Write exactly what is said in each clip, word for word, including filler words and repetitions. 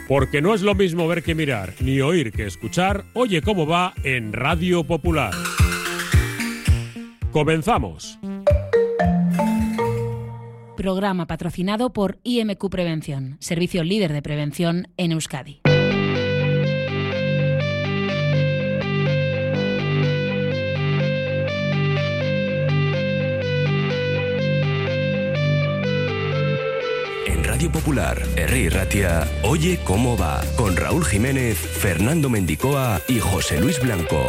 Porque no es lo mismo ver que mirar, ni oír que escuchar. Oye cómo va en Radio Popular. Comenzamos. Programa patrocinado por I M Q Prevención, servicio líder de prevención en Euskadi. Radio Popular, Herri Irratia, Oye cómo va, con Raúl Jiménez, Fernando Mendicoa y José Luis Blanco.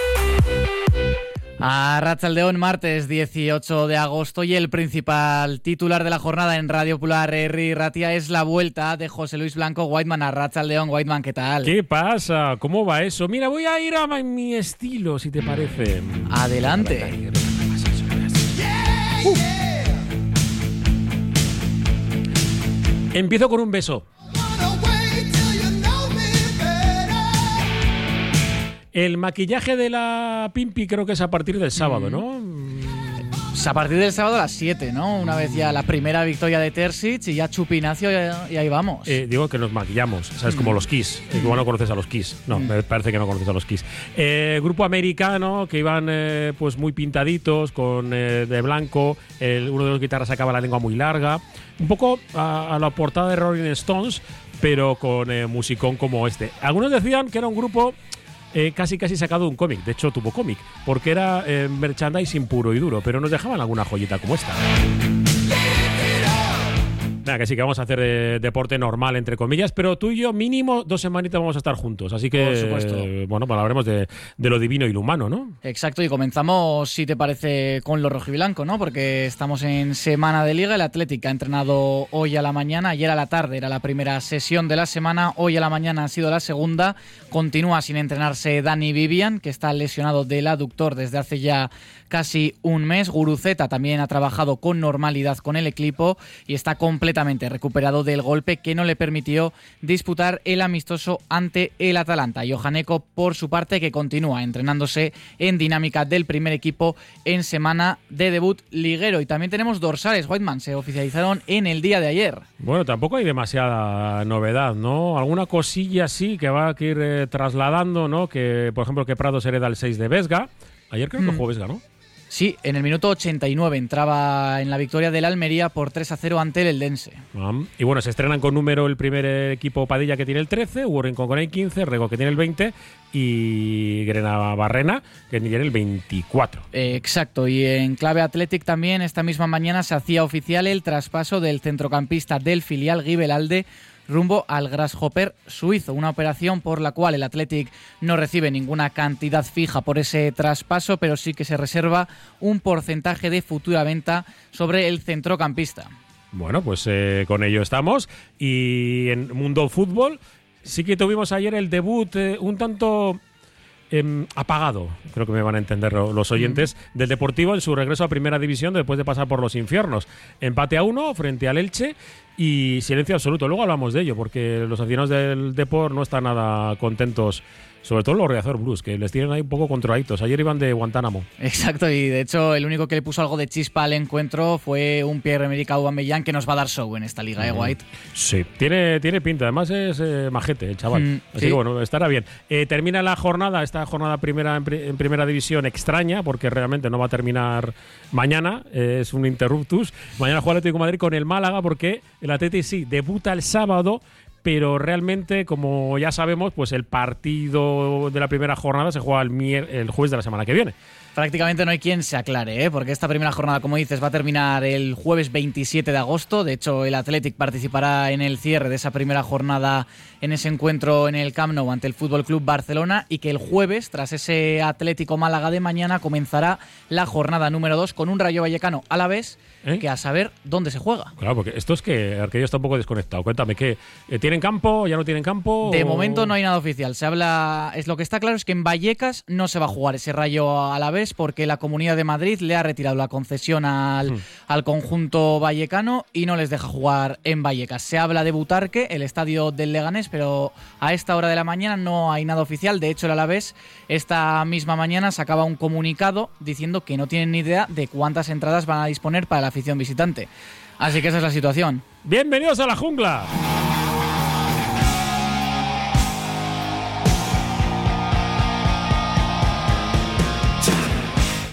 Arratsaldeon, martes dieciocho de agosto, y el principal titular de la jornada en Radio Popular, Herri Irratia, es la vuelta de José Luis Blanco. Whiteman, Arratsaldeon, Whiteman, ¿qué tal? ¿Qué pasa? ¿Cómo va eso? Mira, voy a ir a mi estilo, si te parece. Adelante. Uh. Empiezo con un beso. El maquillaje de la Pimpi creo que es a partir del sábado, ¿no? Pues a partir del sábado a las siete, ¿no? Una vez ya la primera victoria de Terzic y ya chupinacio y, y ahí vamos. Eh, digo que nos maquillamos, ¿sabes? Como los Kiss. Mm. Igual no conoces a los Kiss. No, mm. me parece que no conoces a los Kiss. Eh, grupo americano que iban eh, pues muy pintaditos, con eh, de blanco. El, uno de los guitarras sacaba la lengua muy larga. Un poco a, a la portada de Rolling Stones, pero con eh, musicón como este. Algunos decían que era un grupo eh, casi casi sacado de un cómic. De hecho, tuvo cómic, porque era eh, merchandising puro y duro, pero nos dejaban alguna joyita como esta. Nada, que sí que vamos a hacer eh, deporte normal, entre comillas, pero tú y yo mínimo dos semanitas vamos a estar juntos, así que, por supuesto. Eh, bueno, pues hablaremos de, de lo divino y lo humano, ¿no? Exacto, y comenzamos, si te parece, con lo rojiblanco, ¿no? Porque estamos en semana de Liga. El Athletic ha entrenado hoy a la mañana, ayer a la tarde era la primera sesión de la semana, hoy a la mañana ha sido la segunda. Continúa sin entrenarse Dani Vivian, que está lesionado del aductor desde hace ya casi un mes. Guruceta también ha trabajado con normalidad con el equipo y está completamente recuperado del golpe que no le permitió disputar el amistoso ante el Atalanta. Johaneko, por su parte, que continúa entrenándose en dinámica del primer equipo en semana de debut liguero. Y también tenemos dorsales, Whiteman, se oficializaron en el día de ayer. Bueno, tampoco hay demasiada novedad, ¿no? Alguna cosilla sí que va a ir eh, trasladando, ¿no? Que, por ejemplo, que Prados hereda el seis de Vesga. Ayer creo que mm. jugó Vesga, ¿no? Sí, en el minuto ochenta y nueve entraba en la victoria del Almería por tres a cero ante el Eldense. Um, y bueno, se estrenan con número el primer equipo Padilla, que tiene el trece, Hugo Rincón con el quince, Rego que tiene el veinte y Grena Barrena que tiene el veinticuatro. Eh, exacto, y en clave Athletic también esta misma mañana se hacía oficial el traspaso del centrocampista del filial Gibelalde rumbo al Grasshopper suizo, una operación por la cual el Athletic no recibe ninguna cantidad fija por ese traspaso, pero sí que se reserva un porcentaje de futura venta sobre el centrocampista. Bueno, pues eh, con ello estamos. Y en Mundo Fútbol sí que tuvimos ayer el debut eh, un tanto eh, apagado, creo que me van a entender los oyentes, mm. del Deportivo en su regreso a Primera División después de pasar por los infiernos. Empate a uno frente al Elche y silencio absoluto. Luego hablamos de ello, porque los aficionados del Depor no están nada contentos, sobre todo los Riazor Blues, que les tienen ahí un poco controladitos. Ayer iban de Guantánamo. Exacto, y de hecho el único que le puso algo de chispa al encuentro fue un Pierre-Emerick Aubameyang, que nos va a dar show en esta liga, mm. ¿eh, White? Sí, tiene, tiene pinta. Además es eh, majete el chaval. Mm, Así sí. que bueno, estará bien. Eh, termina la jornada, esta jornada primera en, pri- en Primera División extraña, porque realmente no va a terminar mañana. Eh, es un interruptus. Mañana juega el Atlético de Madrid con el Málaga, porque el Atlético sí debuta el sábado, pero realmente, como ya sabemos, pues el partido de la primera jornada se juega el, mier- el jueves de la semana que viene. Prácticamente no hay quien se aclare, ¿eh? Porque esta primera jornada, como dices, va a terminar el jueves veintisiete de agosto. De hecho, el Athletic participará en el cierre de esa primera jornada en ese encuentro en el Camp Nou ante el F C Barcelona, y que el jueves, tras ese Atlético Málaga de mañana, comenzará la jornada número dos con un Rayo Vallecano Alavés, ¿Eh? que a saber dónde se juega. Claro, porque esto es que Arquello está un poco desconectado. Cuéntame, ¿qué? ¿Tienen campo? ¿Ya no tienen campo? De o... momento no hay nada oficial. Se habla, es lo que está claro es que en Vallecas no se va a jugar ese Rayo Alavés, porque la Comunidad de Madrid le ha retirado la concesión al, hmm. al conjunto vallecano y no les deja jugar en Vallecas. Se habla de Butarque, el estadio del Leganés, pero a esta hora de la mañana no hay nada oficial. De hecho, el Alavés esta misma mañana sacaba un comunicado diciendo que no tienen ni idea de cuántas entradas van a disponer para la afición visitante. Así que esa es la situación. ¡Bienvenidos a la jungla!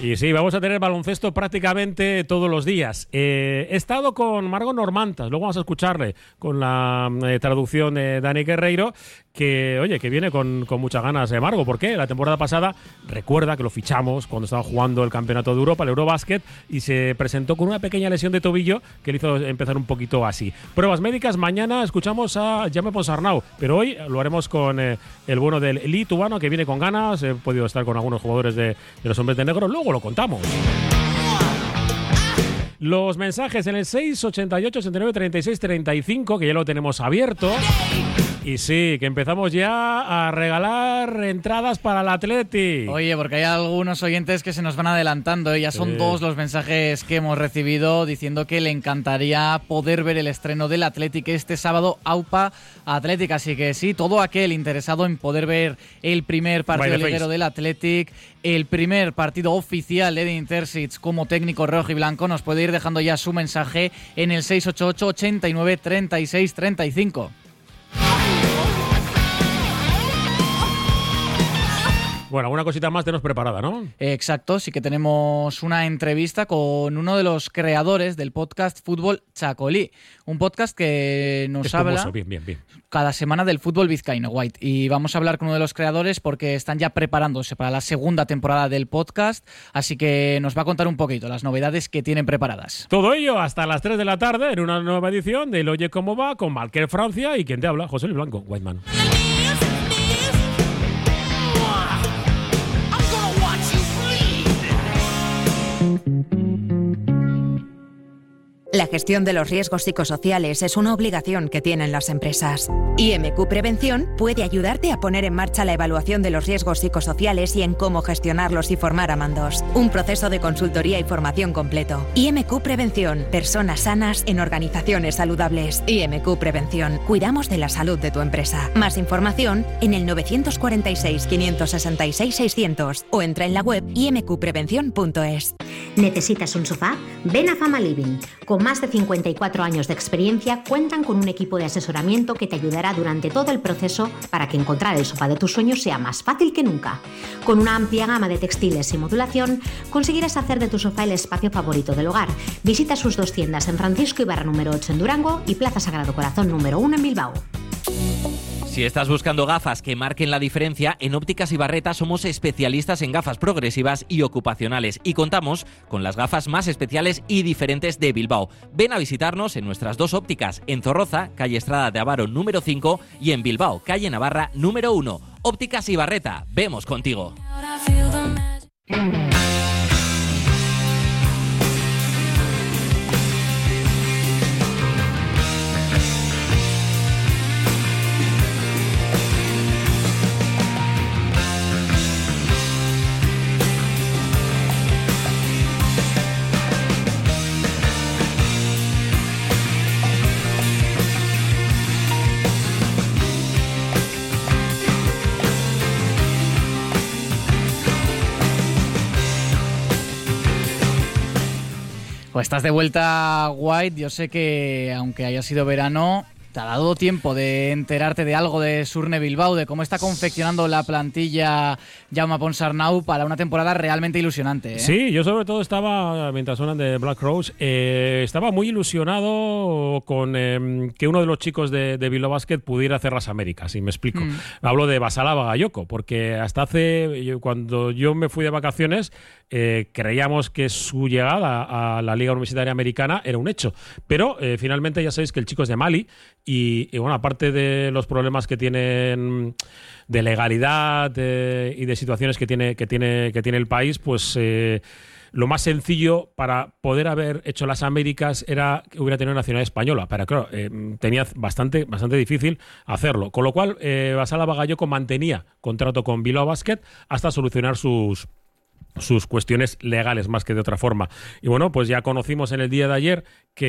Y sí, vamos a tener baloncesto prácticamente todos los días. Eh, he estado con Margot Normantas, luego vamos a escucharle con la eh, traducción de Dani Guerreiro, que, oye, que viene con, con muchas ganas de Margot. ¿Por qué? La temporada pasada, recuerda que lo fichamos cuando estaba jugando el Campeonato de Europa, el Eurobasket, y se presentó con una pequeña lesión de tobillo que le hizo empezar un poquito así. Pruebas médicas, mañana escuchamos a Jaume Ponsarnau, pero hoy lo haremos con eh, el bueno del lituano, que viene con ganas. He podido estar con algunos jugadores de, de los Hombres de Negro, luego lo contamos. Los mensajes en el seis ochenta y ocho, ochenta y nueve, treinta y seis, treinta y cinco, que ya lo tenemos abierto. Y sí, que empezamos ya a regalar entradas para el Atleti. Oye, porque hay algunos oyentes que se nos van adelantando. ¿eh? Ya son sí. dos los mensajes que hemos recibido diciendo que le encantaría poder ver el estreno del Athletic este sábado, AUPA Athletic. Así que sí, todo aquel interesado en poder ver el primer partido liguero del Athletic, el primer partido oficial de Edin Terzic como técnico rojo y blanco, nos puede ir dejando ya su mensaje en el seis ochenta y ocho, ochenta y nueve, treinta y seis, treinta y cinco. Bueno, alguna cosita más tenemos preparada, ¿no? Exacto, sí que tenemos una entrevista con uno de los creadores del podcast Fútbol Chacolí, un podcast que nos es habla bien, bien, bien. cada semana del fútbol vizcaíno, White. Y vamos a hablar con uno de los creadores porque están ya preparándose para la segunda temporada del podcast, así que nos va a contar un poquito las novedades que tienen preparadas. Todo ello hasta las tres de la tarde en una nueva edición del Oye Cómo Va con Marqués Francia y quien te habla, José Luis Blanco, Whiteman. La gestión de los riesgos psicosociales es una obligación que tienen las empresas. I M Q Prevención puede ayudarte a poner en marcha la evaluación de los riesgos psicosociales y en cómo gestionarlos y formar a mandos. Un proceso de consultoría y formación completo. I M Q Prevención. Personas sanas en organizaciones saludables. I M Q Prevención. Cuidamos de la salud de tu empresa. Más información en el nueve cuatro seis, cinco seis seis, seiscientos o entra en la web i m q prevención punto es. ¿Necesitas un sofá? Ven a Fama Living. Con más de cincuenta y cuatro años de experiencia, cuentan con un equipo de asesoramiento que te ayudará durante todo el proceso para que encontrar el sofá de tus sueños sea más fácil que nunca. Con una amplia gama de textiles y modulación, conseguirás hacer de tu sofá el espacio favorito del hogar. Visita sus dos tiendas en Francisco Ibarra número ocho en Durango y Plaza Sagrado Corazón número uno en Bilbao. Si estás buscando gafas que marquen la diferencia, en Ópticas Ibarreta somos especialistas en gafas progresivas y ocupacionales y contamos con las gafas más especiales y diferentes de Bilbao. Ven a visitarnos en nuestras dos ópticas, en Zorroza, calle Estrada de Avaro número cinco y en Bilbao, calle Navarra número uno. Ópticas Ibarreta, vemos contigo. Pues estás de vuelta, White. Yo sé que, aunque haya sido verano, te ha dado tiempo de enterarte de algo de Surne Bilbao, de cómo está confeccionando la plantilla Jaume Ponsarnau para una temporada realmente ilusionante, ¿eh? Sí, yo sobre todo estaba, mientras suenan de Black Rose, eh, estaba muy ilusionado con eh, que uno de los chicos de, de Bilbao Basket pudiera hacer las Américas, y me explico. Mm. Hablo de Basala Bagayoko, porque hasta hace, yo, cuando yo me fui de vacaciones, eh, creíamos que su llegada a la Liga Universitaria Americana era un hecho, pero eh, finalmente ya sabéis que el chico es de Mali. Y, y bueno, aparte de los problemas que tienen de legalidad de, y de situaciones que tiene, que tiene, que tiene el país, pues eh, lo más sencillo para poder haber hecho las Américas era que hubiera tenido nacionalidad española, pero claro, eh, tenía bastante, bastante difícil hacerlo. Con lo cual, eh, Basala Bagayoko mantenía contrato con Bilbao Basket hasta solucionar sus sus cuestiones legales más que de otra forma. Y bueno, pues ya conocimos en el día de ayer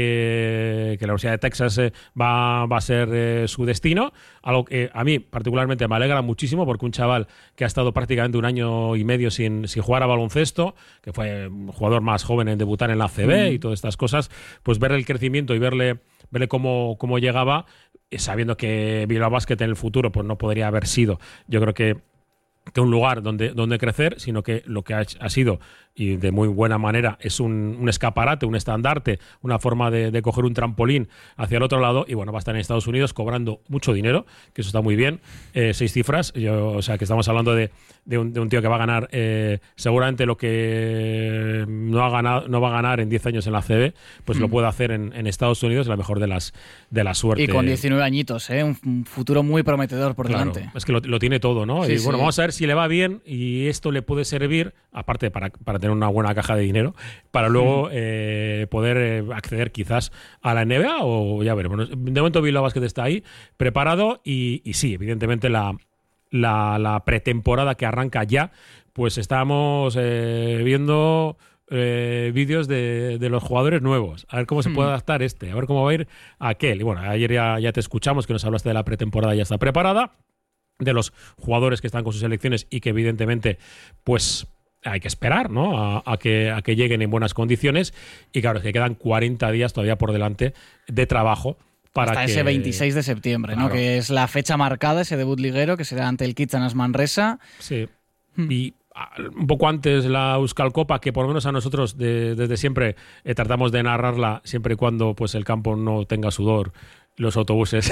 que, que la Universidad de Texas eh, va, va a ser eh, su destino, algo que a mí particularmente me alegra muchísimo, porque un chaval que ha estado prácticamente un año y medio sin, sin jugar a baloncesto, que fue un jugador más joven en debutar en la A C B mm. y todas estas cosas, pues verle el crecimiento y verle, verle cómo, cómo llegaba, sabiendo que Bilbao Basket en el futuro pues no podría haber sido, yo creo que que un lugar donde, donde crecer, sino que lo que ha, ha sido y de muy buena manera. Es un, un escaparate, un estandarte, una forma de, de coger un trampolín hacia el otro lado, y bueno, va a estar en Estados Unidos cobrando mucho dinero, que eso está muy bien, eh, seis cifras, yo, o sea que estamos hablando de, de, un, de un tío que va a ganar eh, seguramente lo que no ha ganado, no va a ganar en diez años en la C B, pues mm. lo puede hacer en, en Estados Unidos, la mejor de las de la suerte. Y con diecinueve añitos, ¿eh? un futuro muy prometedor por claro, delante. Es que lo, lo tiene todo, ¿no? Sí, y bueno, sí. vamos a ver si le va bien y esto le puede servir, aparte para, para tener una buena caja de dinero, para luego mm. eh, poder eh, acceder quizás a la N B A, o ya veremos. De momento Bilbao Basket está ahí, preparado, y, y sí, evidentemente la, la, la pretemporada que arranca ya, pues estamos eh, viendo eh, vídeos de, de los jugadores nuevos, a ver cómo se puede adaptar este, a ver cómo va a ir aquel. Y bueno, ayer ya, ya te escuchamos que nos hablaste de la pretemporada, ya está preparada, de los jugadores que están con sus selecciones y que evidentemente pues hay que esperar, ¿no? A, a, que, a que lleguen en buenas condiciones, y claro, es que quedan cuarenta días todavía por delante de trabajo para hasta que... ese veintiséis de septiembre, claro, ¿no? Que es la fecha marcada, ese debut liguero que será ante el Kitsanas Manresa. Sí, hmm. y un poco antes la Euskal Copa, que por lo menos a nosotros de, desde siempre eh, tratamos de narrarla siempre y cuando pues el campo no tenga sudor, los autobuses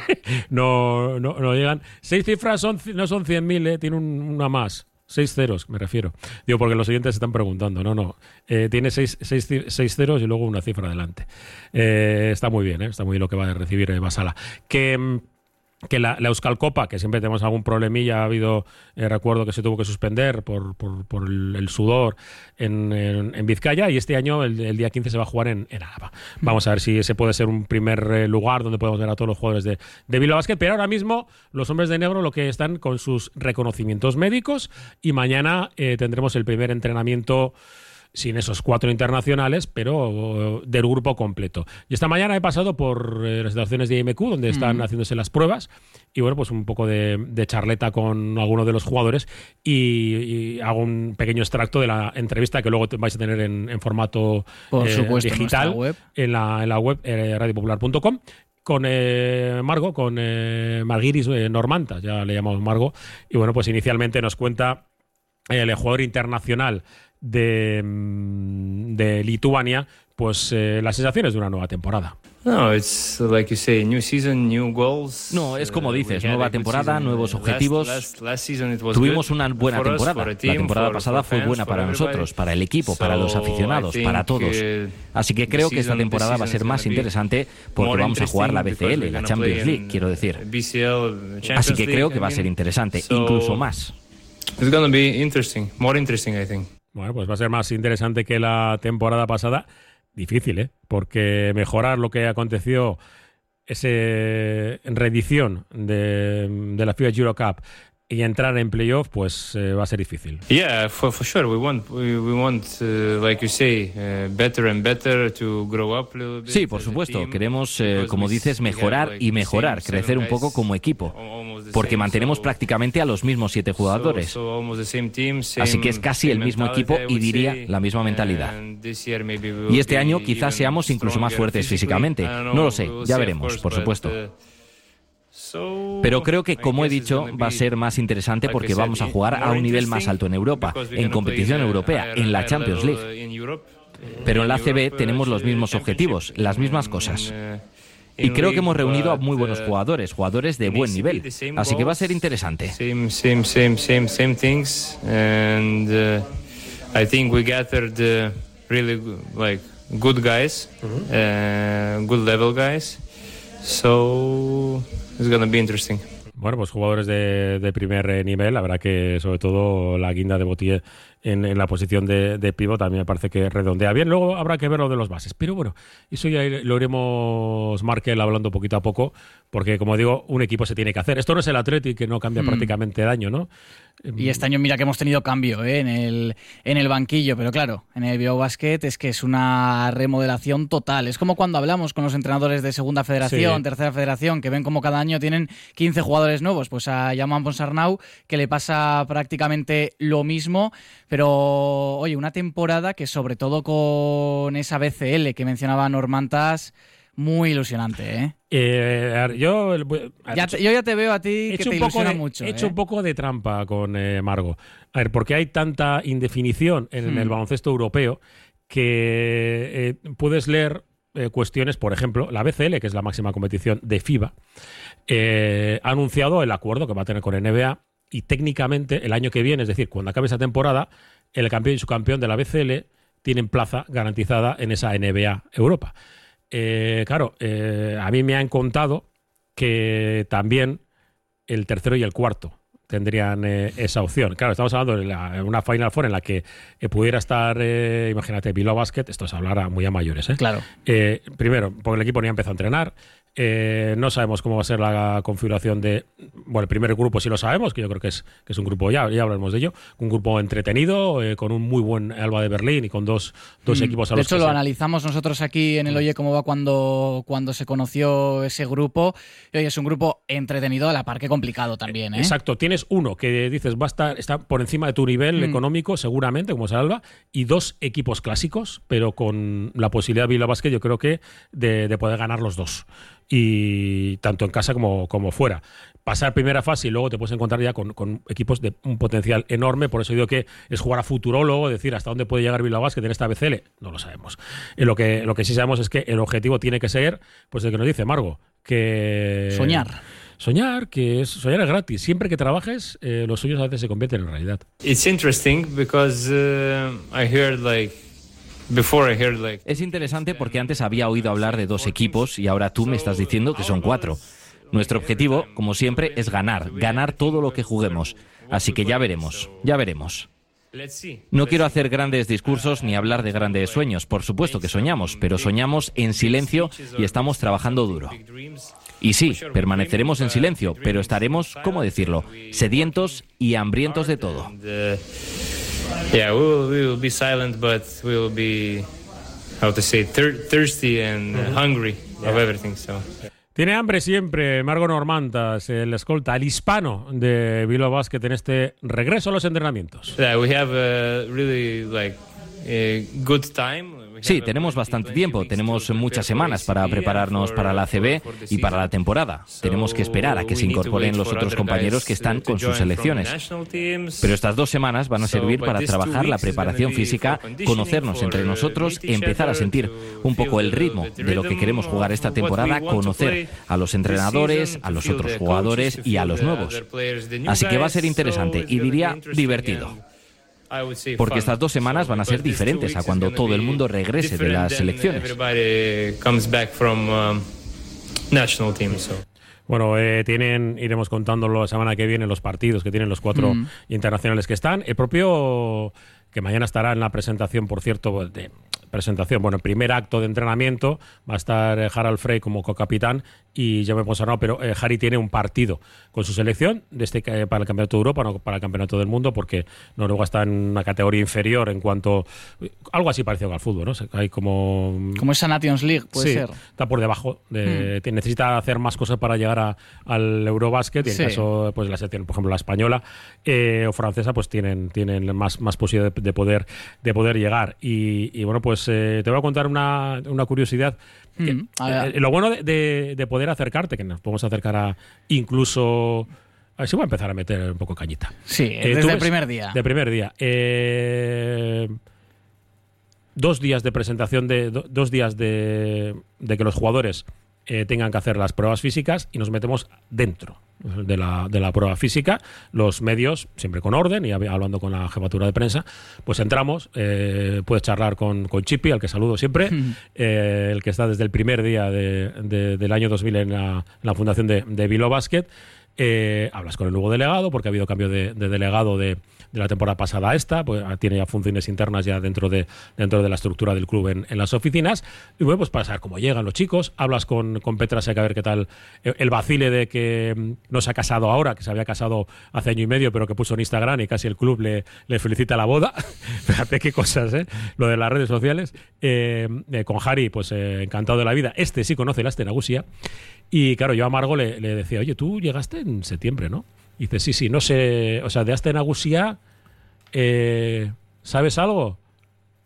no, no, no llegan. Seis cifras son, no son cien mil, eh, tiene un, una más. Seis ceros, me refiero. Digo, porque los oyentes se están preguntando. No, no. Eh, tiene seis, seis, seis ceros y luego una cifra adelante. Eh, está muy bien, ¿eh? Está muy bien lo que va a recibir eh, Basala. Que... que la, la Euskal Copa, que siempre tenemos algún problemilla, ha habido, eh, recuerdo que se tuvo que suspender por, por, por el, el sudor en, en, en Vizcaya, y este año, el, el día quince, se va a jugar en, en Álava. Vamos a ver si ese puede ser un primer eh, lugar donde podemos ver a todos los jugadores de, de Bilbao Basket, pero ahora mismo los hombres de negro lo que están con sus reconocimientos médicos, y mañana eh, tendremos el primer entrenamiento sin esos cuatro internacionales, pero del grupo completo. Y esta mañana he pasado por eh, las instalaciones de I M Q, donde están mm. haciéndose las pruebas, y bueno, pues un poco de, de charleta con algunos de los jugadores, y, y hago un pequeño extracto de la entrevista que luego vais a tener en, en formato por eh, supuesto, digital web. En, la, en la web eh, radio popular punto com, con eh, Margo, con eh, Marguiris eh, Normantas, ya le llamamos Margo, y bueno, pues inicialmente nos cuenta eh, el jugador internacional de, de Lituania, pues eh, las sensaciones de una nueva temporada. No, it's like you say, new season, new goals. No, es como dices, nueva temporada, nuevos objetivos. Last, last, last Tuvimos una buena temporada. La temporada pasada fue buena para nosotros, para el equipo, para los aficionados, para todos. Así que creo que esta temporada va a ser más interesante porque vamos a jugar la B C L, la Champions League, quiero decir. Así que creo que va a ser interesante, incluso más. It's gonna be interesting, more interesting, I think. Bueno, pues va a ser más interesante que la temporada pasada. Difícil, ¿eh? Porque mejorar lo que aconteció, ese reedición de, de la FIBA Eurocup, y entrar en playoff, pues eh, va a ser difícil. Yeah, for, for sure. We want, we, we want uh, like you say, uh, better and better to grow up a little bit. Sí, por supuesto. Queremos, eh, como dices, mejorar y mejorar, crecer un poco como equipo, porque mantenemos prácticamente a los mismos siete jugadores. Así que es casi el mismo equipo y diría la misma mentalidad. Y este año quizás seamos incluso más fuertes físicamente. No lo sé, ya veremos, por supuesto. Pero creo que, como he dicho, va a ser más interesante porque vamos a jugar a un nivel más alto en Europa, en competición europea, en la Champions League. Pero en la A C B tenemos los mismos objetivos, las mismas cosas. Y creo que hemos reunido a muy buenos jugadores, jugadores de buen nivel. Así que va a ser interesante. Same, same, same, same, same things. And uh, I think we gathered uh, really like good guys, uh, good level guys. So it's gonna be interesting. Bueno, pues jugadores de, de primer nivel. La verdad que sobre todo la guinda de Botier en, en la posición de, de pívot también me parece que redondea bien. Luego habrá que ver lo de los bases. Pero bueno, eso ya lo iremos, Markel, hablando poquito a poco, porque como digo, un equipo se tiene que hacer. Esto no es el Athletic, que no cambia mm. prácticamente de año, ¿no? Y este año mira que hemos tenido cambio ¿eh? en, el, en el banquillo, pero claro, en el Bilbao Basket es que es una remodelación total. Es como cuando hablamos con los entrenadores de segunda federación, sí. tercera federación, que ven como cada año tienen quince jugadores nuevos. Pues a Jaume Ponsarnau, que le pasa prácticamente lo mismo, pero oye, una temporada que sobre todo con esa B C L que mencionaba Normantas, Muy ilusionante, ¿eh? Eh, yo, ya te, yo ya te veo a ti que te ilusiona de, mucho. He hecho ¿eh? un poco de trampa con eh, Margo. A ver, porque hay tanta indefinición en hmm. el baloncesto europeo que eh, puedes leer eh, cuestiones, por ejemplo, la B C L, que es la máxima competición de FIBA, eh, ha anunciado el acuerdo que va a tener con N B A y técnicamente el año que viene, es decir, cuando acabe esa temporada, el campeón y subcampeón de la B C L tienen plaza garantizada en esa N B A Europa. Eh, claro, eh, a mí me han contado que también el tercero y el cuarto tendrían eh, esa opción. Claro, estamos hablando de la, una Final Four en la que eh, pudiera estar, eh, imagínate, Bilbao Basket, esto es hablar a muy a mayores. ¿eh? Claro. Eh, primero, porque el equipo ni ha empezado a entrenar. Eh, no sabemos cómo va a ser la configuración de... Bueno, el primer grupo sí lo sabemos, que yo creo que es, que es un grupo, ya, ya hablaremos de ello, un grupo entretenido, eh, con un muy buen Alba de Berlín y con dos, dos mm. equipos a los De hecho, que lo se... analizamos nosotros aquí en el Oye Cómo Va cuando, cuando se conoció ese grupo. Y oye, es un grupo entretenido a la par que complicado también. ¿eh? Exacto, tienes uno que dices va a estar está por encima de tu nivel mm. económico, seguramente, como es el Alba, y dos equipos clásicos, pero con la posibilidad de Bilbao Basket, yo creo que de, de poder ganar los dos. Y tanto en casa como, como fuera. Pasar primera fase y luego te puedes encontrar ya con, con equipos de un potencial enorme. Por eso digo que es jugar a futurólogo, decir hasta dónde puede llegar Bilbao Basket en esta B C L. No lo sabemos. Y lo que, lo que sí sabemos es que el objetivo tiene que ser, pues el que nos dice Margo, que... Soñar. Soñar, que es, soñar es gratis. Siempre que trabajes, eh, los sueños a veces se convierten en realidad. It's interesting because uh, I heard like Es interesante porque antes había oído hablar de dos equipos y ahora tú me estás diciendo que son cuatro. Nuestro objetivo, como siempre, es ganar, ganar todo lo que juguemos. Así que ya veremos, ya veremos. No quiero hacer grandes discursos ni hablar de grandes sueños. Por supuesto que soñamos, pero soñamos en silencio y estamos trabajando duro. Y sí, permaneceremos en silencio, pero estaremos, ¿cómo decirlo?, sedientos y hambrientos de todo. Yeah, we will, we will be silent, but we will be, how to say, thir- thirsty and uh, hungry of everything. So. Tiene hambre siempre Margo Normantas, el escolta, el hispano de Bilbao Basket en este regreso a los entrenamientos. Yeah, we have a really like a good time. Sí, tenemos bastante tiempo, tenemos muchas semanas para prepararnos para la A C B y para la temporada. Tenemos que esperar a que se incorporen los otros compañeros que están con sus selecciones. Pero estas dos semanas van a servir para trabajar la preparación física, conocernos entre nosotros, empezar a sentir un poco el ritmo de lo que queremos jugar esta temporada, conocer a los entrenadores, a los otros jugadores y a los nuevos. Así que va a ser interesante y diría divertido. Porque estas dos semanas van a ser diferentes a cuando todo el mundo regrese de las selecciones. Bueno, eh, tienen, iremos contándolo la semana que viene los partidos que tienen los cuatro mm. internacionales que están. El propio, que mañana estará en la presentación, por cierto, de presentación, bueno, el primer acto de entrenamiento va a estar eh, Harald Frey como co-capitán y ya me he posado, pero eh, Harry tiene un partido con su selección de este, eh, para el Campeonato de Europa, no para el Campeonato del Mundo, porque Noruega está en una categoría inferior en cuanto, algo así parecido al fútbol, ¿no? Hay como... Como esa Nations League, puede sí, ser. Está por debajo, de, mm. necesita hacer más cosas para llegar a, al Eurobasket, y en sí. caso, pues la selección, por ejemplo, la española eh, o francesa, pues tienen, tienen más, más posibilidad de, de, poder, de poder llegar. Y, y bueno, pues eh, te voy a contar una, una curiosidad. Que, mm, eh, lo bueno de, de, de poder acercarte, que nos podemos acercar a incluso... A ver si voy a empezar a meter un poco cañita. Sí, eh, desde el primer día. De primer día. Eh, dos días de presentación, de do, dos días de, de que los jugadores eh, tengan que hacer las pruebas físicas y nos metemos dentro de la, de la prueba física. Los medios, siempre con orden y hablando con la jefatura de prensa, pues entramos, eh, puedes charlar con, con Chippy, al que saludo siempre, mm. eh, el que está desde el primer día de, de, del año dos mil en la, en la fundación de, de Bilbao Basket. Eh, hablas con el nuevo delegado, porque ha habido cambio de, de delegado de, de la temporada pasada a esta, pues tiene ya funciones internas ya dentro de dentro de la estructura del club en, en las oficinas, y bueno, pues para saber cómo llegan los chicos, hablas con, con Petra Seca a ver qué tal el vacile de que no se ha casado ahora, que se había casado hace año y medio, pero que puso en Instagram y casi el club le, le felicita la boda. Fíjate qué cosas, ¿eh? Lo de las redes sociales. Eh, eh, con Harry, pues eh, encantado de la vida. Este sí conoce la Astenagusia. Y claro, yo a Margo le, le decía, oye, tú llegaste en septiembre, ¿no? Y dice, sí, sí, no sé, o sea, de Astenagusia, eh, ¿sabes algo?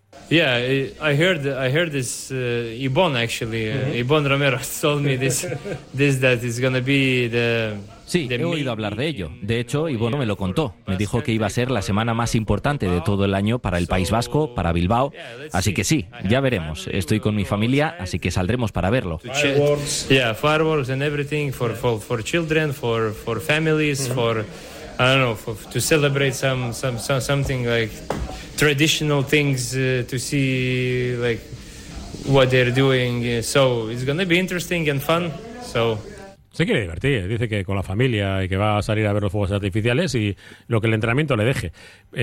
Yeah, I heard I heard this uh, Ibon actually. Uh, mm-hmm. Ibon Romero told me this this that it's gonna be the Sí, he oído hablar de ello. De hecho, Ibono me lo contó. Me dijo que iba a ser la semana más importante de todo el año para el País Vasco, para Bilbao. Así que sí, ya veremos. Estoy con mi familia, así que saldremos para verlo. Yeah, fireworks and everything for for for children, for for families, for I don't know, for, to celebrate some some, some something like traditional things uh, to see like what they're doing. So it's gonna be interesting and fun. So. Se quiere divertir, dice que con la familia y que va a salir a ver los fuegos artificiales y lo que el entrenamiento le deje.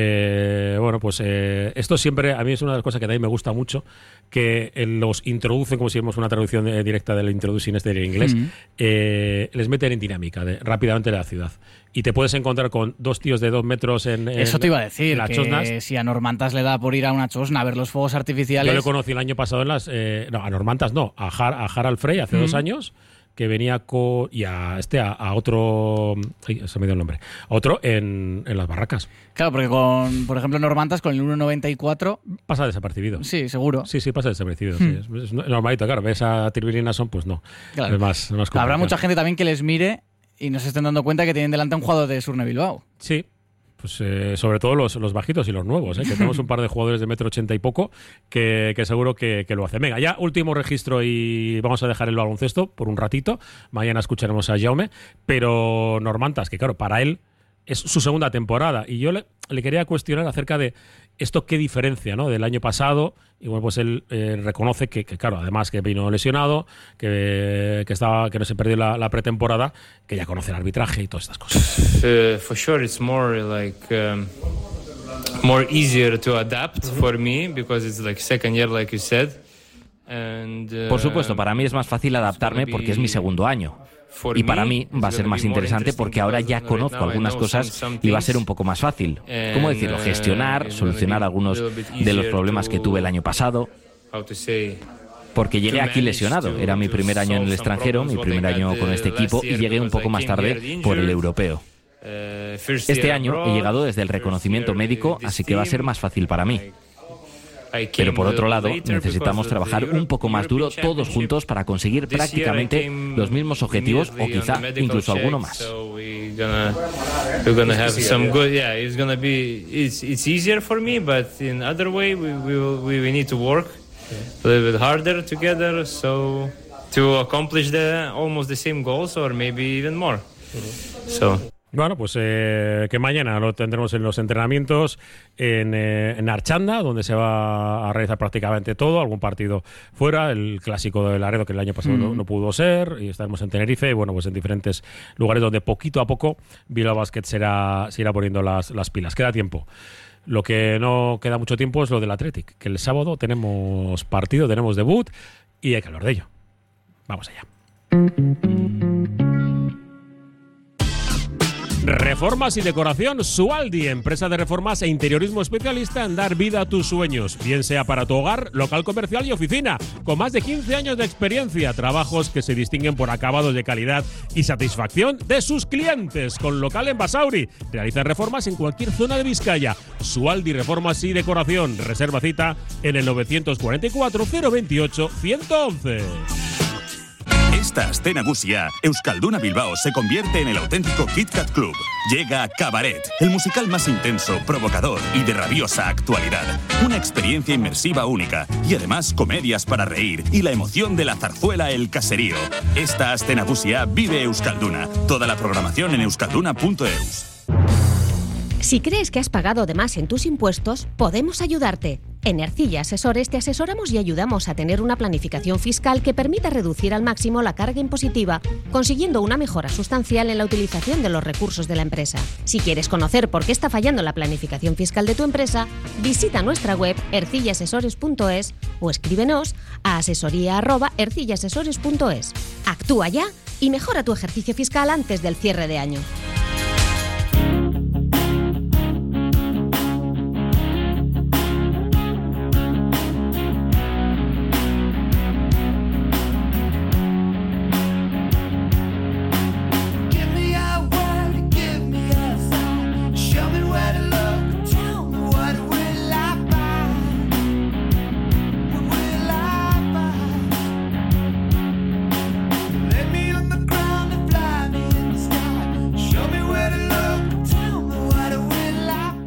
Eh, bueno, pues eh, esto siempre, a mí es una de las cosas que también me gusta mucho, que eh, los introducen, como si vemos una traducción eh, directa del introducing este en inglés, mm-hmm. eh, les meten en dinámica de, rápidamente de la ciudad. Y te puedes encontrar con dos tíos de dos metros en, en Eso te iba a decir, en las que chosnas. Si a Normantas le da por ir a una chosna a ver los fuegos artificiales... Yo lo conocí el año pasado en las... Eh, no, a Normantas no, a, Har, a Harald Frey hace mm-hmm. dos años... que venía con y a este a, a otro ay, se me dio el nombre a otro en, en las barracas. Claro, porque con por ejemplo Normantas con el uno noventa y cuatro pasa desapercibido. Sí, seguro. Sí, sí, pasa desapercibido. Hmm. Sí. Es, es normalito, claro. Ves a Tirvin y Nason, pues no. Claro. Es más, es más complicado. Habrá mucha gente también que les mire y no se estén dando cuenta que tienen delante un jugador de Surne Bilbao. Sí. Pues eh, sobre todo los, los bajitos y los nuevos, ¿eh? Que tenemos un par de jugadores de metro ochenta y poco que, que seguro que, que lo hacen. Venga, ya último registro y vamos a dejar el baloncesto por un ratito. Mañana escucharemos a Jaume, pero Normantas, que claro, para él es su segunda temporada y yo le, le quería cuestionar acerca de esto qué diferencia, ¿no?, del año pasado. Y bueno, pues él eh, reconoce que, que, claro, además que vino lesionado, que, que estaba que no se perdió la, la pretemporada, que ya conoce el arbitraje y todas estas cosas. Uh, for sure, it's more like um, more easier to adapt mm-hmm. for me because it's like second year, like you said. And, uh, Por supuesto, para mí es más fácil adaptarme porque es mi segundo año. Y para mí va a ser más interesante porque ahora ya conozco algunas cosas y va a ser un poco más fácil. ¿Cómo decirlo? Gestionar, solucionar algunos de los problemas que tuve el año pasado. Porque llegué aquí lesionado. Era mi primer año en el extranjero, mi primer año con este equipo y llegué un poco más tarde por el europeo. Este año he llegado desde el reconocimiento médico, así que va a ser más fácil para mí. Pero por otro lado, necesitamos trabajar un poco más duro todos juntos para conseguir prácticamente los mismos objetivos o quizá incluso alguno más. Bueno, pues eh, que mañana lo tendremos en los entrenamientos en, eh, en Archanda, donde se va a realizar prácticamente todo, algún partido fuera, el clásico de Laredo que el año pasado mm. no, no pudo ser, y estaremos en Tenerife, y bueno, pues en diferentes lugares donde poquito a poco Bilbao Basket será, se irá poniendo las, las pilas. Queda tiempo. Lo que no queda mucho tiempo es lo del Athletic, que el sábado tenemos partido, tenemos debut y hay que hablar de ello. Vamos allá. Reformas y decoración Sualdi, empresa de reformas e interiorismo especialista en dar vida a tus sueños, bien sea para tu hogar, local comercial y oficina, con más de quince años de experiencia, trabajos que se distinguen por acabados de calidad y satisfacción de sus clientes, con local en Basauri. Realiza reformas en cualquier zona de Vizcaya. Sualdi Reformas y Decoración, reserva cita en el nueve cuatro cuatro, cero veintiocho, ciento once. Esta aste nagusia, Euskalduna Bilbao se convierte en el auténtico Kit Kat Club. Llega Cabaret, el musical más intenso, provocador y de rabiosa actualidad. Una experiencia inmersiva única y además comedias para reír y la emoción de la zarzuela El Caserío. Esta aste nagusia vive Euskalduna. Toda la programación en euskalduna punto eus. Si crees que has pagado de más en tus impuestos, podemos ayudarte. En Ercilla Asesores te asesoramos y ayudamos a tener una planificación fiscal que permita reducir al máximo la carga impositiva, consiguiendo una mejora sustancial en la utilización de los recursos de la empresa. Si quieres conocer por qué está fallando la planificación fiscal de tu empresa, visita nuestra web ercilla asesores punto es o escríbenos a asesoría arroba ercilla asesores punto es. Actúa ya y mejora tu ejercicio fiscal antes del cierre de año.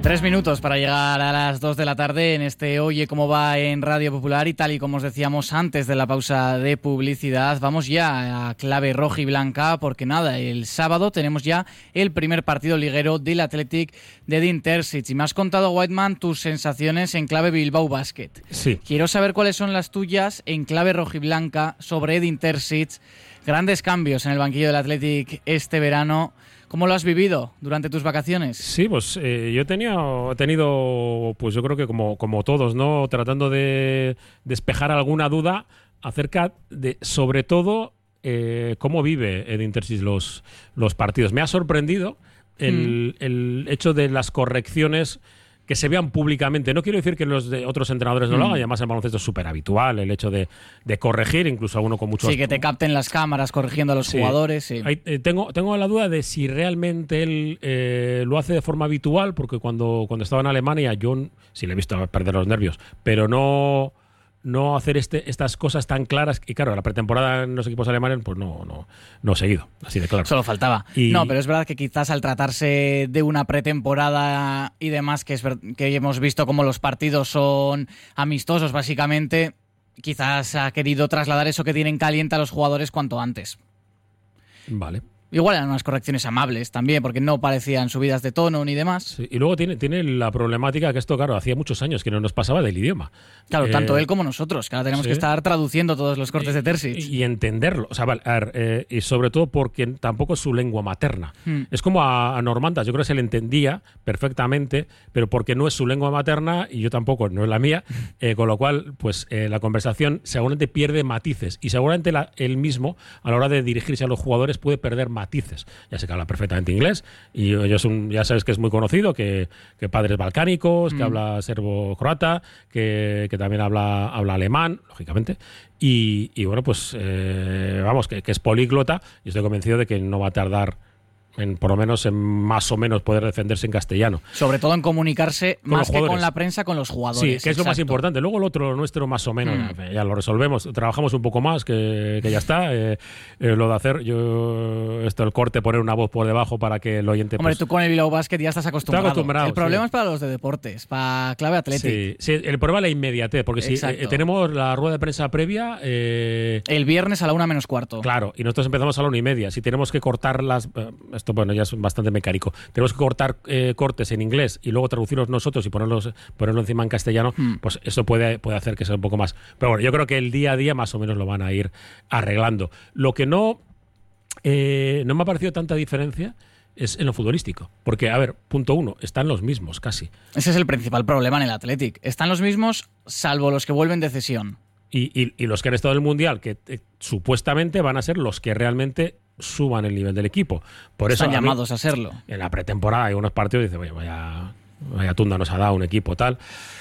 Tres minutos para llegar a las dos de la tarde en este Oye Cómo Va en Radio Popular, y tal y como os decíamos antes de la pausa de publicidad, vamos ya a clave roja y blanca, porque nada, el sábado tenemos ya el primer partido liguero del Athletic de Edin Terzic, y me has contado, Whiteman, tus sensaciones en clave Bilbao Basket. Sí. Quiero saber cuáles son las tuyas en clave roja y blanca sobre Edin Terzic. Grandes cambios en el banquillo del Athletic este verano. ¿Cómo lo has vivido durante tus vacaciones? Sí, pues eh, yo tenía, he tenido, pues yo creo que como, como todos, ¿no? Tratando de despejar alguna duda acerca de, sobre todo, eh, cómo vive Edin Terzic los, los partidos. Me ha sorprendido el, mm. el hecho de las correcciones que se vean públicamente. No quiero decir que los de otros entrenadores no mm. lo hagan, y además en baloncesto es súper habitual el hecho de, de corregir, incluso alguno con muchos... Sí, que te capten las cámaras corrigiendo a los sí. jugadores. Sí. Hay, eh, tengo, tengo la duda de si realmente él eh, lo hace de forma habitual, porque cuando, cuando estaba en Alemania yo sí le he visto perder los nervios, pero no... no hacer este, estas cosas tan claras. Y claro, la pretemporada en los equipos alemanes pues no, no, no he seguido, así de claro. Solo faltaba. Y... No, pero es verdad que quizás al tratarse de una pretemporada y demás, que, es ver, que hemos visto como los partidos son amistosos básicamente, quizás ha querido trasladar eso que tienen caliente a los jugadores cuanto antes. Vale. Igual eran unas correcciones amables también, porque no parecían subidas de tono ni demás. Sí, y luego tiene, tiene la problemática que esto, claro, hacía muchos años que no nos pasaba del idioma. Claro, eh, tanto él como nosotros, que ahora tenemos sí. que estar traduciendo todos los cortes y, de Terzic. Y, y entenderlo, o sea, vale, a ver, eh, y sobre todo porque tampoco es su lengua materna. Hmm. Es como a, a Normandas, yo creo que se le entendía perfectamente, pero porque no es su lengua materna, y yo tampoco, no es la mía, eh, con lo cual, pues eh, la conversación seguramente pierde matices, y seguramente la, él mismo, a la hora de dirigirse a los jugadores, puede perder matices. Ya sé que habla perfectamente inglés, y ellos un, ya sabes que es muy conocido, que, que padres balcánicos, mm. que habla serbo-croata, que, que también habla, habla alemán, lógicamente, y, y bueno, pues eh, vamos, que, que es políglota, y estoy convencido de que no va a tardar en, por lo menos, en más o menos poder defenderse en castellano. Sobre todo en comunicarse con más que con la prensa, con los jugadores. Sí, que es exacto. lo más importante. Luego lo otro, lo nuestro, más o menos, mm. ya, ya lo resolvemos. Trabajamos un poco más, que, que ya está. Eh, eh, lo de hacer, yo esto el corte, poner una voz por debajo para que el oyente... Hombre, pues, tú con el Bilbao Basket ya estás acostumbrado. acostumbrado el problema sí. es para los de deportes, para clave Athletic. Sí, sí, el problema es la inmediatez, porque si eh, tenemos la rueda de prensa previa... Eh, el viernes a la una menos cuarto. Claro, y nosotros empezamos a la una y media. Si tenemos que cortar las... Eh, esto, bueno, ya es bastante mecánico. Tenemos que cortar eh, cortes en inglés y luego traducirlos nosotros y ponerlos ponerlo encima en castellano, mm. pues eso puede, puede hacer que sea un poco más. Pero bueno, yo creo que el día a día más o menos lo van a ir arreglando. Lo que no, eh, no me ha parecido tanta diferencia es en lo futbolístico. Porque, a ver, punto uno, están los mismos casi. Ese es el principal problema en el Athletic. Están los mismos, salvo los que vuelven de cesión. Y, y, y los que han estado en el Mundial, que eh, supuestamente van a ser los que realmente suban el nivel del equipo. Por eso están a llamados a serlo. En la pretemporada hay unos partidos y dice, oye, vaya, vaya tunda nos ha dado un equipo tal.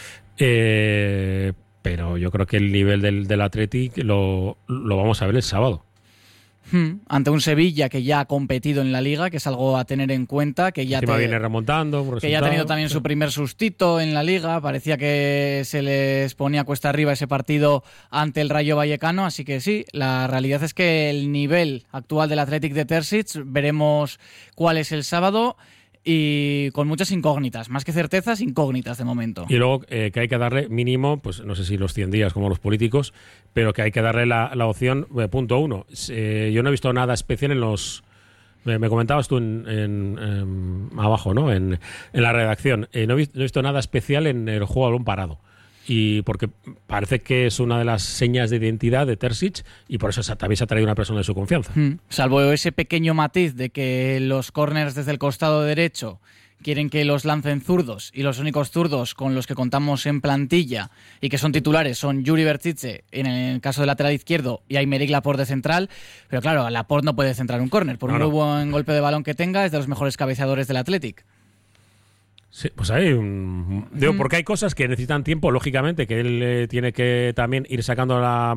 Eh, pero yo creo que el nivel del, del Athletic lo, lo vamos a ver el sábado. Hmm. Ante un Sevilla que ya ha competido en la Liga, que es algo a tener en cuenta, que ya te, viene remontando, que ya ha tenido también sí. su primer sustito en la Liga. Parecía que se les ponía cuesta arriba ese partido ante el Rayo Vallecano, así que sí, la realidad es que el nivel actual del Athletic de Terzic, veremos cuál es el sábado, y con muchas incógnitas, más que certezas, incógnitas de momento. Y luego eh, que hay que darle mínimo, pues no sé si los cien días como los políticos, pero que hay que darle la, la opción, eh, punto uno. Eh, yo no he visto nada especial en los... Me, me comentabas tú en, en, en, abajo, ¿no? En, en la redacción. Eh, no, he visto, no he visto nada especial en el juego a balón parado. Y porque parece que es una de las señas de identidad de Terzic, y por eso también se ha traído una persona de su confianza. Mm. Salvo ese pequeño matiz de que los córners desde el costado derecho quieren que los lancen zurdos, y los únicos zurdos con los que contamos en plantilla y que son titulares son Yuri Berchiche en el caso del lateral izquierdo y Aymeric Laporte de central, pero claro, Laporte no puede centrar un córner, por no, un muy no. buen golpe de balón que tenga, es de los mejores cabeceadores del Athletic. Sí, pues hay un... Digo, porque hay cosas que necesitan tiempo, lógicamente, que él eh, tiene que también ir sacando la...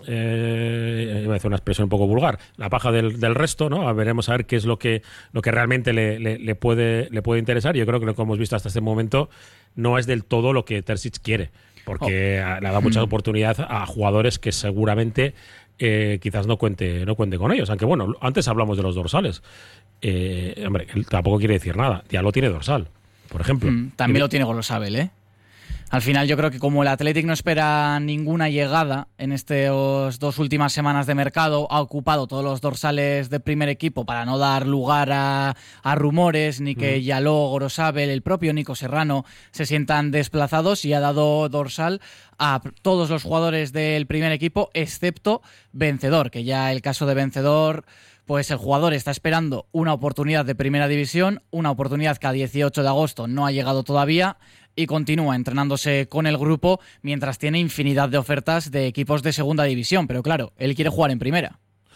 Eh, iba a decir una expresión un poco vulgar, la paja del, del resto, ¿no? Veremos a ver qué es lo que lo que realmente le, le, le, puede, le puede interesar. Yo creo que lo que hemos visto hasta este momento no es del todo lo que Terzic quiere, porque oh. le ha dado mucha oportunidad a jugadores que seguramente eh, quizás no cuente, no cuente con ellos. Aunque bueno, antes hablamos de los dorsales. Eh, hombre, él tampoco quiere decir nada, ya lo tiene dorsal. por ejemplo. Mm, también lo tiene Gorosabel, ¿eh? Al final yo creo que como el Athletic no espera ninguna llegada en estas dos últimas semanas de mercado, ha ocupado todos los dorsales de primer equipo para no dar lugar a, a rumores, ni que mm. Yaló, Gorosabel, el propio Nico Serrano se sientan desplazados, y ha dado dorsal a todos los jugadores del primer equipo, excepto Vencedor, que ya el caso de Vencedor... Pues el jugador está esperando una oportunidad de primera división, una oportunidad que a dieciocho de agosto no ha llegado todavía, y continúa entrenándose con el grupo mientras tiene infinidad de ofertas de equipos de segunda división. Pero claro, él quiere jugar en primera.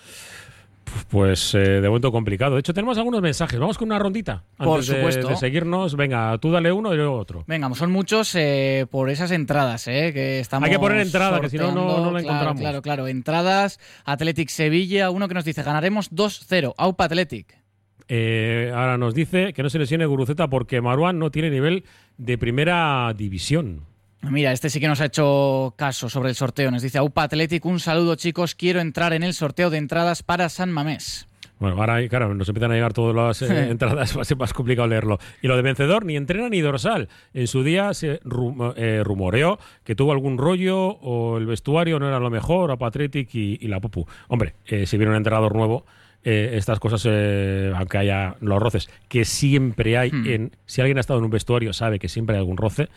Pues eh, de momento complicado. De hecho, tenemos algunos mensajes. Vamos con una rondita. Antes por supuesto. De, de seguirnos. Venga, tú dale uno y luego otro. Venga, son muchos eh, por esas entradas, eh, que estamos. Hay que poner entrada, que si no, no, no la claro, encontramos. Claro, claro. Entradas, Athletic Sevilla. Uno que nos dice, ganaremos dos cero. Aupa Athletic. Eh, ahora nos dice que no se lesione Guruceta porque Marouane no tiene nivel de primera división. Mira, este sí que nos ha hecho caso sobre el sorteo. Nos dice Aupa Athletic, un saludo chicos, quiero entrar en el sorteo de entradas para San Mamés. Bueno, ahora claro, nos empiezan a llegar todas las eh, entradas, va a ser más complicado leerlo. Y lo de Vencedor, ni entrena ni dorsal. En su día se rum, eh, rumoreó que tuvo algún rollo o el vestuario no era lo mejor, Aupa Athletic y, y la Pupu. Hombre, eh, si viene un entrenador nuevo, eh, estas cosas, eh, aunque haya los roces, que siempre hay, hmm. en si alguien ha estado en un vestuario sabe que siempre hay algún roce,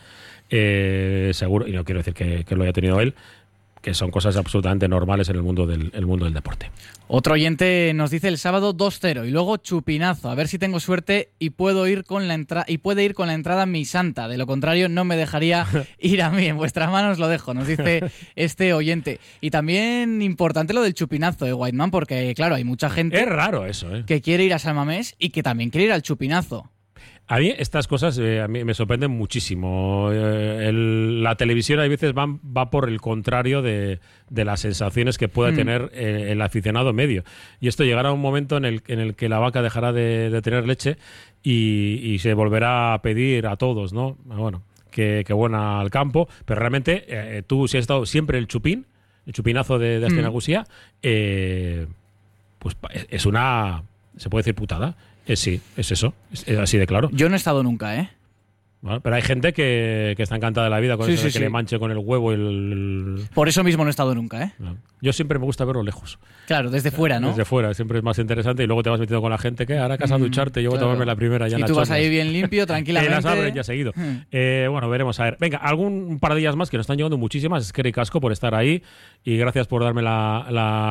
eh, seguro, y no quiero decir que, que lo haya tenido él, que son cosas absolutamente normales en el mundo del, el mundo del deporte. Otro oyente nos dice el sábado dos cero y luego chupinazo, a ver si tengo suerte y puedo ir con la entrada y puede ir con la entrada mi santa, de lo contrario no me dejaría ir a mí, en vuestras manos lo dejo, nos dice este oyente. Y también importante lo del chupinazo, eh, Whiteman, porque claro, hay mucha gente es raro eso, eh. que quiere ir a San Mamés y que también quiere ir al chupinazo. A mí estas cosas eh, a mí me sorprenden muchísimo. Eh, el, la televisión a veces va, va por el contrario de, de las sensaciones que pueda mm. tener eh, el aficionado medio. Y esto llegará a un momento en el, en el que la vaca dejará de, de tener leche y, y se volverá a pedir a todos, ¿no? Bueno, que, que buena al campo. Pero realmente eh, tú, si has estado siempre el chupín, el chupinazo de, de Astenagusía, mm. eh, pues es una, se puede decir putada. Eh, sí, es eso, es, es así de claro. Yo no he estado nunca, ¿eh? Bueno, pero hay gente que, que está encantada de la vida con sí, eso sí, de que sí. le manche con el huevo y el, el... Por eso mismo no he estado nunca, ¿eh? No. Yo siempre me gusta verlo lejos. Claro, desde fuera, ¿no? Desde fuera, siempre es más interesante y luego te vas metiendo con la gente que ahora casa a ducharte, yo voy claro. a tomarme la primera ya en y las tú vas chornas. ahí bien limpio, tranquilamente. En las abres ya seguido. eh, bueno, veremos a ver. Venga, algún par de días más que nos están llegando muchísimas. Es que ricasco por estar ahí y gracias por darme la,